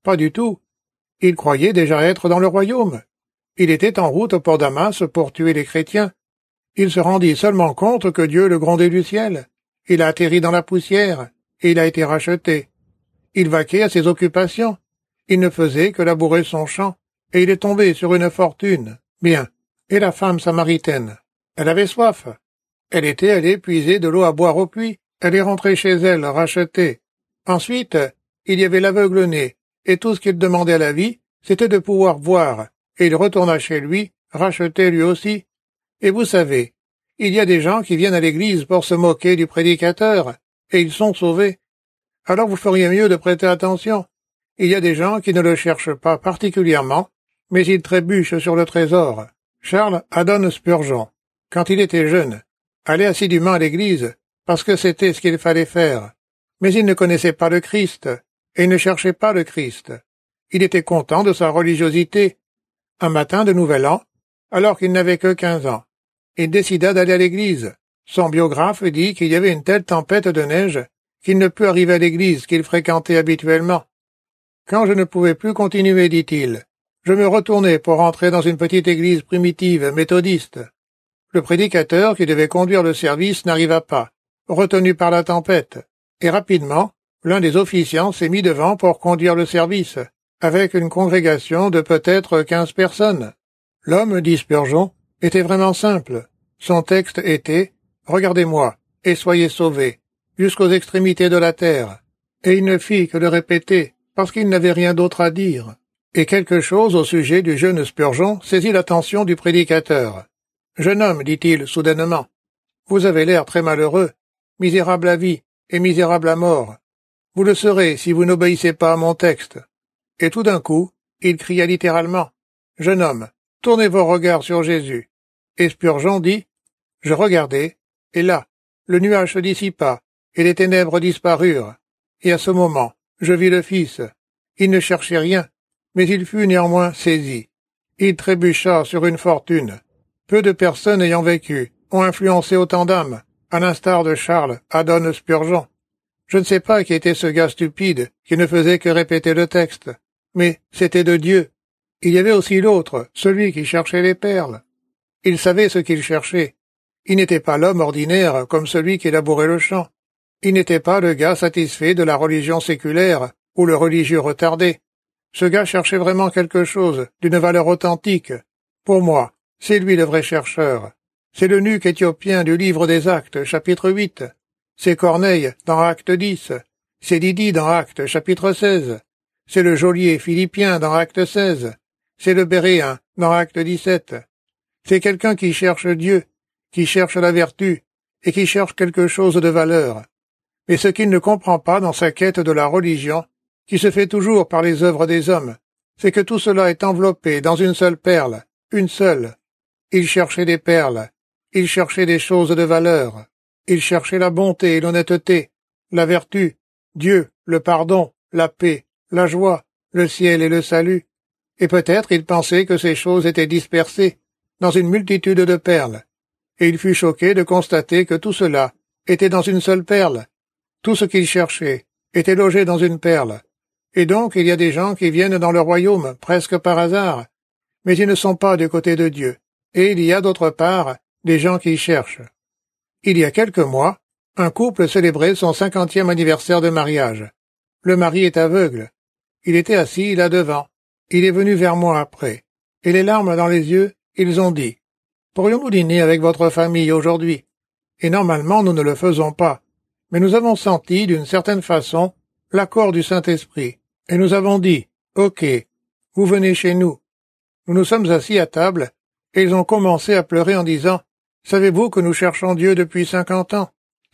Pas du tout. Il croyait déjà être dans le royaume. Il était en route pour Damas pour tuer les chrétiens. Il se rendit seulement compte que Dieu le grondait du ciel. Il a atterri dans la poussière, et il a été racheté. Il vaquait à ses occupations. Il ne faisait que labourer son champ, et il est tombé sur une fortune. Bien. Et la femme samaritaine? Elle avait soif. Elle était allée puiser de l'eau à boire au puits. Elle est rentrée chez elle, rachetée. Ensuite, il y avait l'aveugle-né, et tout ce qu'il demandait à la vie, c'était de pouvoir voir, et il retourna chez lui, racheté lui aussi. Et vous savez, il y a des gens qui viennent à l'église pour se moquer du prédicateur, et ils sont sauvés. Alors vous feriez mieux de prêter attention. Il y a des gens qui ne le cherchent pas particulièrement, mais ils trébuchent sur le trésor. Charles Haddon Spurgeon, quand il était jeune, allait assidûment à l'église, parce que c'était ce qu'il fallait faire. Mais il ne connaissait pas le Christ, et il ne cherchait pas le Christ. Il était content de sa religiosité. Un matin de Nouvel An, alors qu'il n'avait que 15 ans, il décida d'aller à l'église. Son biographe dit qu'il y avait une telle tempête de neige qu'il ne put arriver à l'église qu'il fréquentait habituellement. Quand je ne pouvais plus continuer, dit-il, je me retournai pour entrer dans une petite église primitive, méthodiste. Le prédicateur qui devait conduire le service n'arriva pas, retenu par la tempête, et rapidement, l'un des officiants s'est mis devant pour conduire le service, avec une congrégation de peut-être 15 personnes. L'homme, dit Spurgeon, était vraiment simple. Son texte était « Regardez-moi, et soyez sauvés, jusqu'aux extrémités de la terre ». Et il ne fit que le répéter, parce qu'il n'avait rien d'autre à dire. Et quelque chose au sujet du jeune Spurgeon saisit l'attention du prédicateur. « Jeune homme, dit-il soudainement, vous avez l'air très malheureux, misérable à vie et misérable à mort. Vous le serez si vous n'obéissez pas à mon texte. » Et tout d'un coup, il cria littéralement, « Jeune homme, tournez vos regards sur Jésus. » Et Spurgeon dit, « Je regardai, et là, le nuage se dissipa, et les ténèbres disparurent. Et à ce moment, je vis le Fils. Il ne cherchait rien, mais il fut néanmoins saisi. Il trébucha sur une fortune. Peu de personnes ayant vécu ont influencé autant d'âmes, à l'instar de Charles Haddon Spurgeon. Je ne sais pas qui était ce gars stupide qui ne faisait que répéter le texte, mais c'était de Dieu. Il y avait aussi l'autre, celui qui cherchait les perles. Il savait ce qu'il cherchait. Il n'était pas l'homme ordinaire comme celui qui labourait le champ. Il n'était pas le gars satisfait de la religion séculaire ou le religieux retardé. Ce gars cherchait vraiment quelque chose d'une valeur authentique. Pour moi, c'est lui le vrai chercheur. C'est l'eunuque éthiopien du livre des Actes, chapitre 8. C'est Corneille dans Acte 10. C'est Lydie dans Actes, chapitre 16. C'est le geôlier philippien dans Acte 16. C'est le Béréen dans Acte 17. C'est quelqu'un qui cherche Dieu, qui cherche la vertu, et qui cherche quelque chose de valeur. Mais ce qu'il ne comprend pas dans sa quête de la religion, qui se fait toujours par les œuvres des hommes, c'est que tout cela est enveloppé dans une seule perle, une seule. Il cherchait des perles, il cherchait des choses de valeur, il cherchait la bonté et l'honnêteté, la vertu, Dieu, le pardon, la paix, la joie, le ciel et le salut. Et peut-être il pensait que ces choses étaient dispersées dans une multitude de perles, et il fut choqué de constater que tout cela était dans une seule perle. Tout ce qu'il cherchait était logé dans une perle. Et donc il y a des gens qui viennent dans le royaume presque par hasard, mais ils ne sont pas du côté de Dieu. Et il y a d'autre part des gens qui cherchent. Il y a quelques mois, un couple célébrait son 50e anniversaire de mariage. Le mari est aveugle. Il était assis là devant. Il est venu vers moi après. Et les larmes dans les yeux, ils ont dit, « Pourrions-nous dîner avec votre famille aujourd'hui ?» Et normalement nous ne le faisons pas. Mais nous avons senti, d'une certaine façon, l'accord du Saint-Esprit. Et nous avons dit, « Ok, vous venez chez nous. » Nous nous sommes assis à table, et ils ont commencé à pleurer en disant, « Savez-vous que nous cherchons Dieu depuis 50 ans?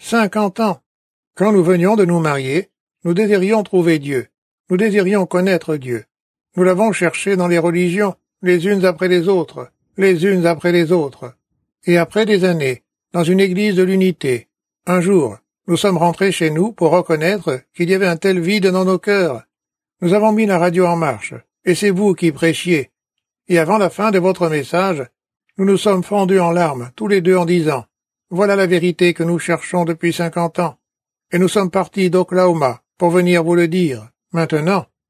50 ans! Quand nous venions de nous marier, nous désirions trouver Dieu. Nous désirions connaître Dieu. Nous l'avons cherché dans les religions, les unes après les autres, les unes après les autres. Et après des années, dans une église de l'unité, un jour, nous sommes rentrés chez nous pour reconnaître qu'il y avait un tel vide dans nos cœurs. Nous avons mis la radio en marche, et c'est vous qui prêchiez. Et avant la fin de votre message, nous nous sommes fondus en larmes, tous les deux en disant, « Voilà la vérité que nous cherchons depuis 50 ans. » Et nous sommes partis d'Oklahoma pour venir vous le dire. Maintenant,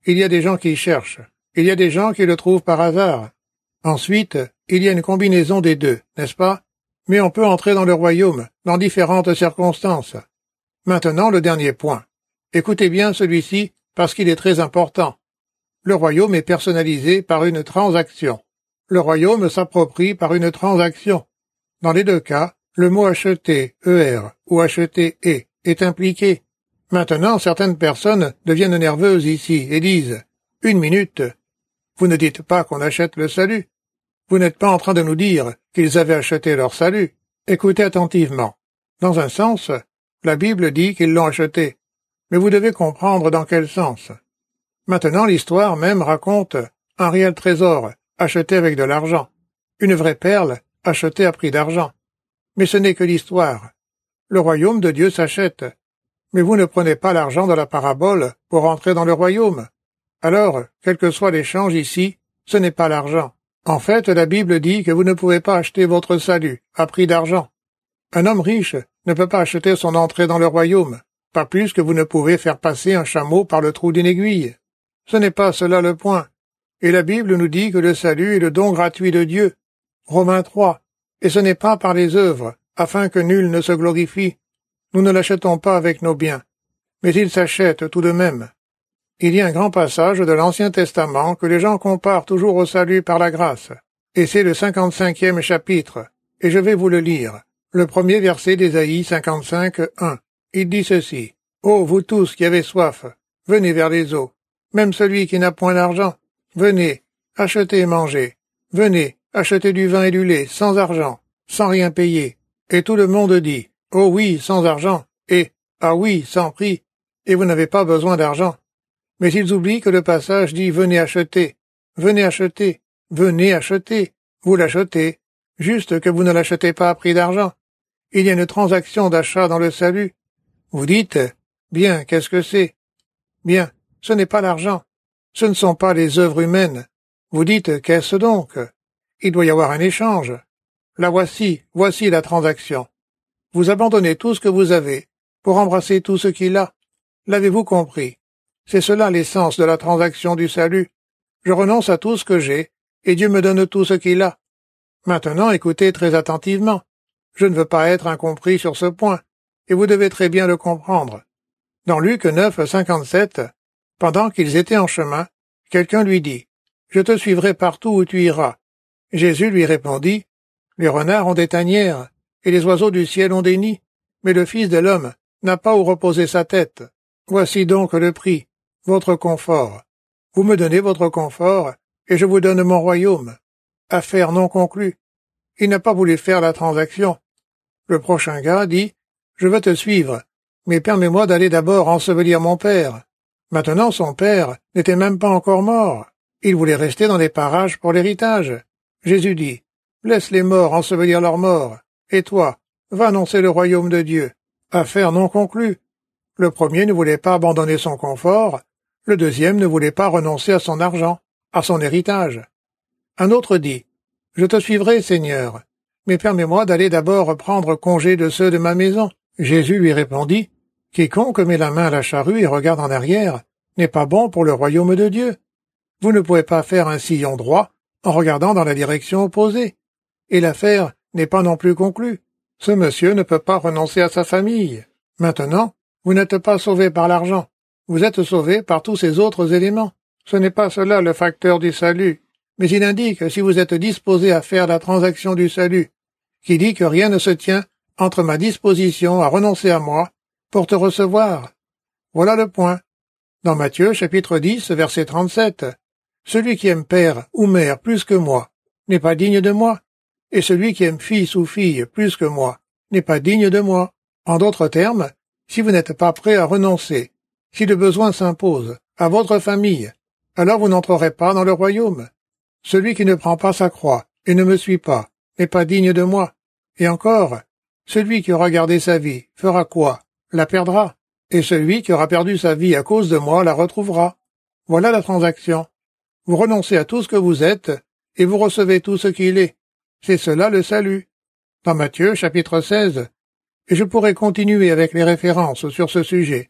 il y a des gens qui cherchent, il y a des gens qui le trouvent par hasard. Ensuite, il y a une combinaison des deux, n'est-ce pas? Mais on peut entrer dans le royaume, dans différentes circonstances. Maintenant, le dernier point. Écoutez bien celui-ci, parce qu'il est très important. Le royaume est personnalisé par une transaction. Le royaume s'approprie par une transaction. Dans les deux cas, le mot acheter, ER, ou acheter est impliqué. Maintenant, certaines personnes deviennent nerveuses ici et disent « Une minute, vous ne dites pas qu'on achète le salut. Vous n'êtes pas en train de nous dire qu'ils avaient acheté leur salut. Écoutez attentivement. Dans un sens, la Bible dit qu'ils l'ont acheté, mais vous devez comprendre dans quel sens. Maintenant, l'histoire même raconte un réel trésor acheté avec de l'argent, une vraie perle achetée à prix d'argent. Mais ce n'est que l'histoire. Le royaume de Dieu s'achète. Mais vous ne prenez pas l'argent de la parabole pour entrer dans le royaume. Alors, quel que soit l'échange ici, ce n'est pas l'argent. En fait, la Bible dit que vous ne pouvez pas acheter votre salut à prix d'argent. Un homme riche ne peut pas acheter son entrée dans le royaume, pas plus que vous ne pouvez faire passer un chameau par le trou d'une aiguille. Ce n'est pas cela le point. Et la Bible nous dit que le salut est le don gratuit de Dieu. Romains 3. Et ce n'est pas par les œuvres, afin que nul ne se glorifie. Nous ne l'achetons pas avec nos biens, mais il s'achète tout de même. Il y a un grand passage de l'Ancien Testament que les gens comparent toujours au salut par la grâce. Et c'est le 55e chapitre, et je vais vous le lire. Le premier verset d'Ésaïe 55, 1. Il dit ceci. « Ô vous tous qui avez soif, venez vers les eaux. Même celui qui n'a point d'argent, venez, achetez et mangez. Venez, achetez du vin et du lait, sans argent, sans rien payer. » Et tout le monde dit, « Oh oui, sans argent, et ah oui, sans prix, et vous n'avez pas besoin d'argent. » Mais ils oublient que le passage dit « Venez acheter, venez acheter, venez acheter, vous l'achetez, juste que vous ne l'achetez pas à prix d'argent. Il y a une transaction d'achat dans le salut. Vous dites « Bien, qu'est-ce que c'est ?» Bien, ce n'est pas l'argent, ce ne sont pas les œuvres humaines. Vous dites « Qu'est-ce donc ?» Il doit y avoir un échange. La voici la transaction. Vous abandonnez tout ce que vous avez pour embrasser tout ce qu'il a. L'avez-vous compris? C'est cela l'essence de la transaction du salut. Je renonce à tout ce que j'ai, et Dieu me donne tout ce qu'il a. Maintenant, écoutez très attentivement. Je ne veux pas être incompris sur ce point, et vous devez très bien le comprendre. Dans Luc 9, 57, pendant qu'ils étaient en chemin, quelqu'un lui dit « Je te suivrai partout où tu iras. » Jésus lui répondit « Les renards ont des tanières, et les oiseaux du ciel ont des nids, mais le Fils de l'homme n'a pas où reposer sa tête. Voici donc le prix, votre confort. Vous me donnez votre confort, et je vous donne mon royaume. Affaire non conclue. » Il n'a pas voulu faire la transaction. Le prochain gars dit « Je veux te suivre, mais permets-moi d'aller d'abord ensevelir mon père. » Maintenant son père n'était même pas encore mort. Il voulait rester dans les parages pour l'héritage. Jésus dit « Laisse les morts ensevelir leurs morts, et toi, va annoncer le royaume de Dieu. » Affaire non conclue. Le premier ne voulait pas abandonner son confort, le deuxième ne voulait pas renoncer à son argent, à son héritage. Un autre dit « Je te suivrai, Seigneur, mais permets-moi d'aller d'abord prendre congé de ceux de ma maison. » Jésus lui répondit « Quiconque met la main à la charrue et regarde en arrière n'est pas bon pour le royaume de Dieu. Vous ne pouvez pas faire un sillon droit en regardant dans la direction opposée. Et l'affaire n'est pas non plus conclue. Ce monsieur ne peut pas renoncer à sa famille. Maintenant, vous n'êtes pas sauvé par l'argent. Vous êtes sauvé par tous ces autres éléments. Ce n'est pas cela le facteur du salut. Mais il indique si vous êtes disposé à faire la transaction du salut, qui dit que rien ne se tient entre ma disposition à renoncer à moi pour te recevoir. Voilà le point. Dans Matthieu, chapitre 10, verset 37, « Celui qui aime père ou mère plus que moi n'est pas digne de moi, et celui qui aime fils ou fille plus que moi n'est pas digne de moi. » En d'autres termes, si vous n'êtes pas prêt à renoncer, si le besoin s'impose à votre famille, alors vous n'entrerez pas dans le royaume. Celui qui ne prend pas sa croix et ne me suit pas n'est pas digne de moi. Et encore, celui qui aura gardé sa vie fera quoi? La perdra. Et celui qui aura perdu sa vie à cause de moi la retrouvera. Voilà la transaction. Vous renoncez à tout ce que vous êtes et vous recevez tout ce qu'il est. C'est cela le salut. Dans Matthieu chapitre 16, et je pourrais continuer avec les références sur ce sujet,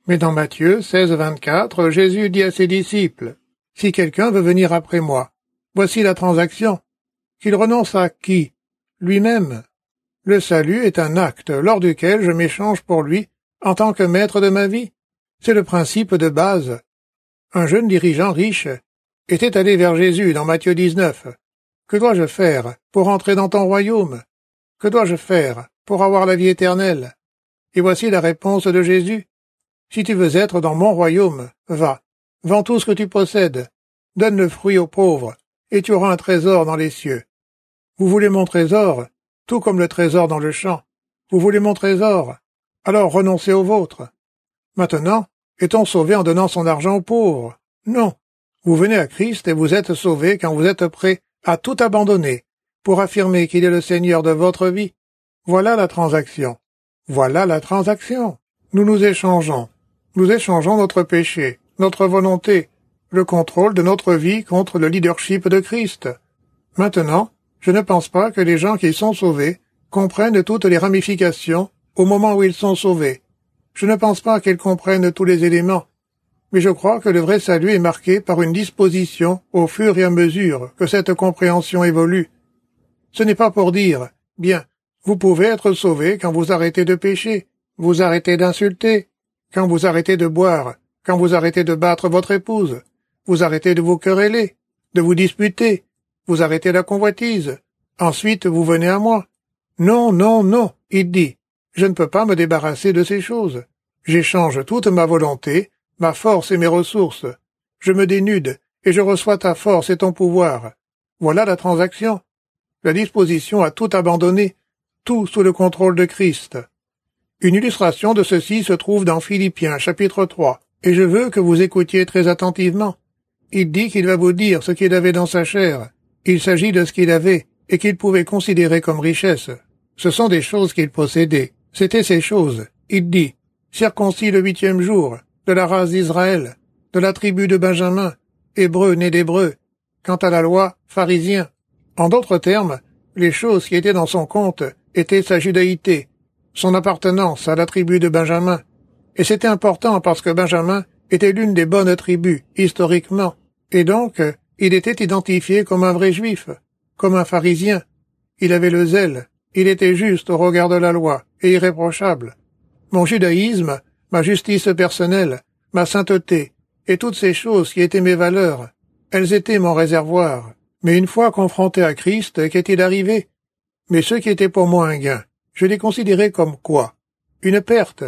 Mais dans Matthieu 16:24, Jésus dit à ses disciples, « Si quelqu'un veut venir après moi, voici la transaction. Qu'il renonce à qui? Lui-même. Le salut est un acte lors duquel je m'échange pour lui en tant que maître de ma vie. C'est le principe de base. » Un jeune dirigeant riche était allé vers Jésus dans Matthieu 19. « Que dois-je faire pour entrer dans ton royaume? Que dois-je faire pour avoir la vie éternelle? » Et voici la réponse de Jésus. « Si tu veux être dans mon royaume, va, vends tout ce que tu possèdes, donne le fruit aux pauvres, et tu auras un trésor dans les cieux. Vous voulez mon trésor, tout comme le trésor dans le champ. Vous voulez mon trésor, alors renoncez au vôtre. Maintenant, est-on sauvé en donnant son argent aux pauvres? Non. Vous venez à Christ et vous êtes sauvé quand vous êtes prêt à tout abandonner pour affirmer qu'il est le Seigneur de votre vie. Voilà la transaction. Voilà la transaction. Nous nous échangeons. Nous échangeons notre péché, notre volonté, le contrôle de notre vie contre le leadership de Christ. Maintenant, je ne pense pas que les gens qui sont sauvés comprennent toutes les ramifications au moment où ils sont sauvés. Je ne pense pas qu'ils comprennent tous les éléments, mais je crois que le vrai salut est marqué par une disposition au fur et à mesure que cette compréhension évolue. Ce n'est pas pour dire, bien, vous pouvez être sauvé quand vous arrêtez de pécher, vous arrêtez d'insulter, quand vous arrêtez de boire, quand vous arrêtez de battre votre épouse, vous arrêtez de vous quereller, de vous disputer, vous arrêtez la convoitise, ensuite vous venez à moi. Non, non, non, il dit, je ne peux pas me débarrasser de ces choses. J'échange toute ma volonté, ma force et mes ressources. Je me dénude et je reçois ta force et ton pouvoir. Voilà la transaction. La disposition à tout abandonner, tout sous le contrôle de Christ. Une illustration de ceci se trouve dans Philippiens chapitre 3, et je veux que vous écoutiez très attentivement. Il dit qu'il va vous dire ce qu'il avait dans sa chair. Il s'agit de ce qu'il avait et qu'il pouvait considérer comme richesse. Ce sont des choses qu'il possédait. C'étaient ces choses. Il dit, circoncis le 8e jour, de la race d'Israël, de la tribu de Benjamin, hébreu né d'hébreu. Quant à la loi, pharisien. En d'autres termes, les choses qui étaient dans son compte étaient sa judaïté, son appartenance à la tribu de Benjamin. Et c'était important parce que Benjamin était l'une des bonnes tribus, historiquement. Et donc, il était identifié comme un vrai juif, comme un pharisien. Il avait le zèle, il était juste au regard de la loi, et irréprochable. Mon judaïsme, ma justice personnelle, ma sainteté, et toutes ces choses qui étaient mes valeurs, elles étaient mon réservoir. Mais une fois confronté à Christ, qu'est-il arrivé? Mais ce qui était pour moi un gain, je l'ai considéré comme quoi? Une perte.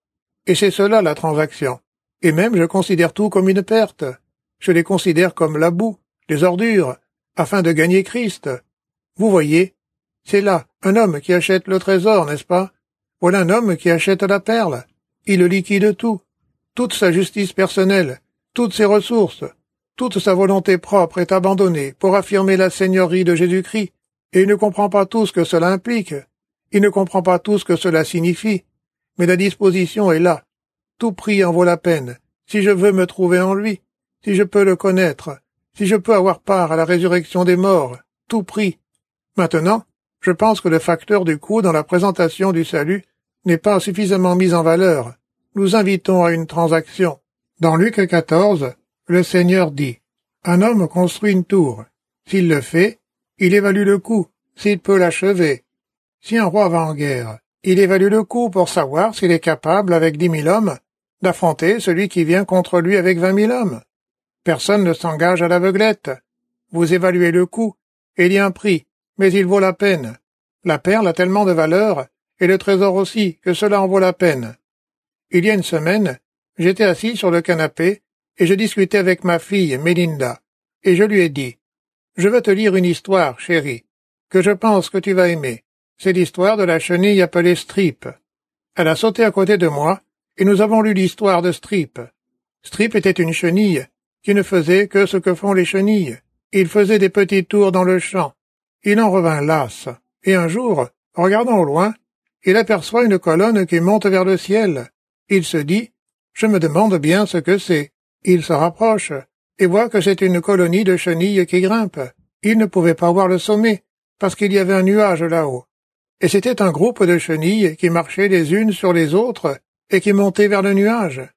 Et c'est cela la transaction. Et même je considère tout comme une perte. Je les considère comme la boue, les ordures, afin de gagner Christ. Vous voyez, c'est là un homme qui achète le trésor, n'est-ce pas? Voilà un homme qui achète la perle. Il liquide tout, toute sa justice personnelle, toutes ses ressources, toute sa volonté propre est abandonnée pour affirmer la seigneurie de Jésus-Christ, et il ne comprend pas tout ce que cela implique. Il ne comprend pas tout ce que cela signifie. Mais la disposition est là. Tout prix en vaut la peine, si je veux me trouver en lui, si je peux le connaître, si je peux avoir part à la résurrection des morts, tout prix. Maintenant, je pense que le facteur du coût dans la présentation du salut n'est pas suffisamment mis en valeur. Nous invitons à une transaction. Dans Luc 14, le Seigneur dit, « Un homme construit une tour. S'il le fait, il évalue le coût, s'il peut l'achever. Si un roi va en guerre, il évalue le coût pour savoir s'il est capable, avec 10 000 hommes, d'affronter celui qui vient contre lui avec 20 000 hommes. Personne ne s'engage à l'aveuglette. Vous évaluez le coût, et il y a un prix, mais il vaut la peine. La perle a tellement de valeur, et le trésor aussi, que cela en vaut la peine. Il y a une semaine, j'étais assis sur le canapé, et je discutais avec ma fille, Mélinda, et je lui ai dit, « Je veux te lire une histoire, chérie, que je pense que tu vas aimer. C'est l'histoire de la chenille appelée Strip. » Elle a sauté à côté de moi, et nous avons lu l'histoire de Strip. Strip était une chenille qui ne faisait que ce que font les chenilles. Il faisait des petits tours dans le champ. Il en revint las, et un jour, regardant au loin, il aperçoit une colonne qui monte vers le ciel. Il se dit, « Je me demande bien ce que c'est. » Il se rapproche, et voit que c'est une colonie de chenilles qui grimpe. Il ne pouvait pas voir le sommet, parce qu'il y avait un nuage là-haut. Et c'était un groupe de chenilles qui marchaient les unes sur les autres et qui montaient vers le nuage.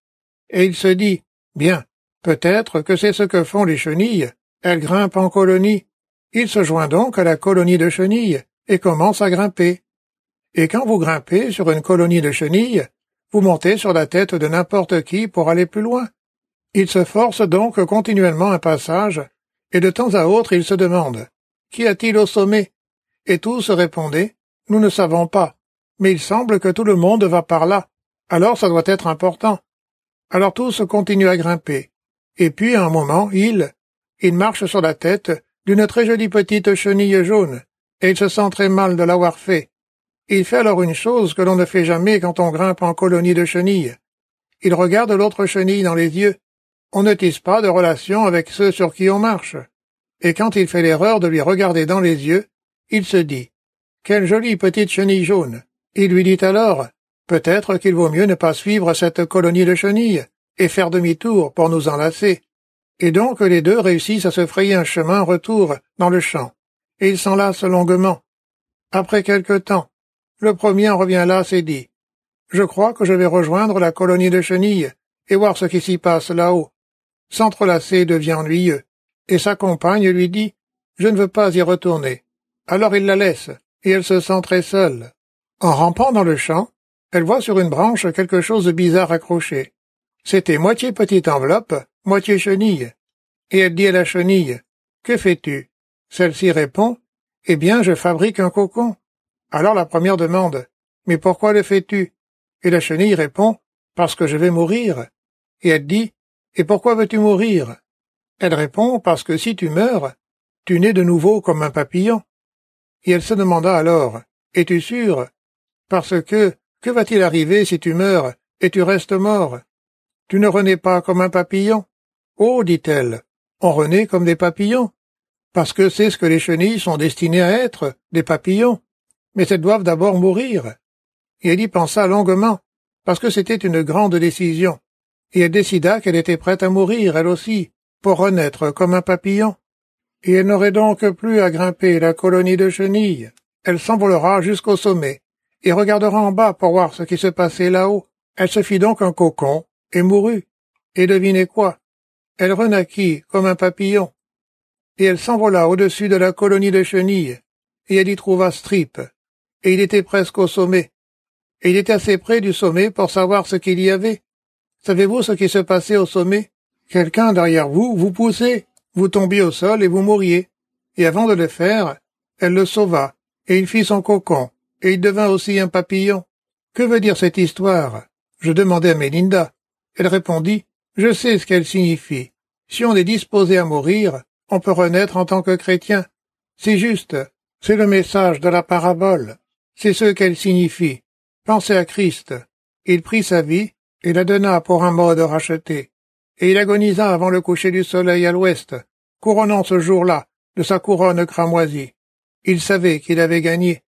et il se dit « Bien, peut-être que c'est ce que font les chenilles, elles grimpent en colonie. » Il se joint donc à la colonie de chenilles et commence à grimper. Et quand vous grimpez sur une colonie de chenilles, vous montez sur la tête de n'importe qui pour aller plus loin. Il se force donc continuellement un passage, et de temps à autre il se demande « Qu'y a-t-il au sommet ?» Et tous répondaient « Nous ne savons pas, mais il semble que tout le monde va par là, alors ça doit être important. » Alors tous continuent à grimper, et puis à un moment, il marche sur la tête d'une très jolie petite chenille jaune, et il se sent très mal de l'avoir fait. Il fait alors une chose que l'on ne fait jamais quand on grimpe en colonie de chenilles. Il regarde l'autre chenille dans les yeux. On ne tisse pas de relation avec ceux sur qui on marche. Et quand il fait l'erreur de lui regarder dans les yeux, il se dit « Quelle jolie petite chenille jaune !» Il lui dit alors « Peut-être qu'il vaut mieux ne pas suivre cette colonie de chenilles et faire demi-tour pour nous enlacer. » Et donc les deux réussissent à se frayer un chemin retour dans le champ, et ils s'enlacent longuement. Après quelque temps, le premier en revient las et dit « Je crois que je vais rejoindre la colonie de chenilles et voir ce qui s'y passe là-haut. » S'entrelacer devient ennuyeux, et sa compagne lui dit « Je ne veux pas y retourner. » Alors il la laisse, et elle se sent très seule. En rampant dans le champ, elle voit sur une branche quelque chose de bizarre accroché. C'était moitié petite enveloppe, moitié chenille. Et elle dit à la chenille « Que fais-tu » Celle-ci répond « Eh bien, je fabrique un cocon. » Alors la première demande « Mais pourquoi le fais-tu » Et la chenille répond « Parce que je vais mourir. » Et elle dit « Et pourquoi veux-tu mourir » Elle répond « Parce que si tu meurs, tu nais de nouveau comme un papillon. » Et elle se demanda alors « Es-tu sûr ? Parce que va-t-il arriver si tu meurs et tu restes mort ? Tu ne renais pas comme un papillon. » Oh, dit-elle, on renaît comme des papillons, parce que c'est ce que les chenilles sont destinées à être, des papillons, mais elles doivent d'abord mourir. Et elle y pensa longuement, parce que c'était une grande décision, et elle décida qu'elle était prête à mourir, elle aussi, pour renaître comme un papillon. Et elle n'aurait donc plus à grimper la colonie de chenilles. Elle s'envolera jusqu'au sommet, et regardera en bas pour voir ce qui se passait là-haut. Elle se fit donc un cocon, et mourut. Et devinez quoi? Elle renaquit comme un papillon. Et elle s'envola au-dessus de la colonie de chenilles, et elle y trouva Strip, et il était presque au sommet. Et il était assez près du sommet pour savoir ce qu'il y avait. Savez-vous ce qui se passait au sommet? Quelqu'un derrière vous vous poussait, vous tombiez au sol et vous mouriez. Et avant de le faire, elle le sauva, et il fit son cocon, et il devint aussi un papillon. Que veut dire cette histoire? Je demandai à Mélinda. Elle répondit, je sais ce qu'elle signifie. Si on est disposé à mourir, on peut renaître en tant que chrétien. C'est juste, c'est le message de la parabole. C'est ce qu'elle signifie. Pensez à Christ. Il prit sa vie et la donna pour un mode racheté. Et il agonisa avant le coucher du soleil à l'ouest, couronnant ce jour-là de sa couronne cramoisie. Il savait qu'il avait gagné.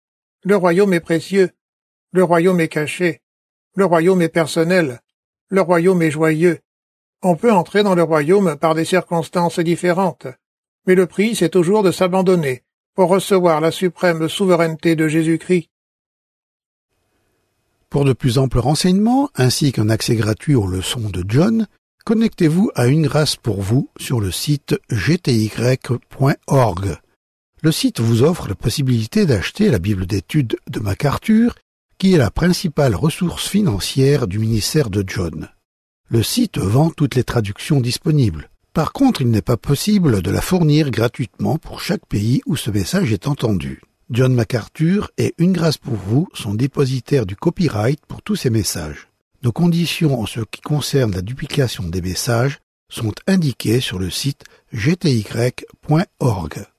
Le royaume est précieux. Le royaume est caché. Le royaume est personnel. Le royaume est joyeux. On peut entrer dans le royaume par des circonstances différentes, mais le prix, c'est toujours de s'abandonner pour recevoir la suprême souveraineté de Jésus-Christ. Pour de plus amples renseignements, ainsi qu'un accès gratuit aux leçons de John, connectez-vous à Une Grâce pour vous sur le site gty.org. Le site vous offre la possibilité d'acheter la Bible d'études de MacArthur, qui est la principale ressource financière du ministère de John. Le site vend toutes les traductions disponibles. Par contre, il n'est pas possible de la fournir gratuitement pour chaque pays où ce message est entendu. John MacArthur et Une Grâce pour vous sont dépositaires du copyright pour tous ces messages. Nos conditions en ce qui concerne la duplication des messages sont indiquées sur le site gty.org.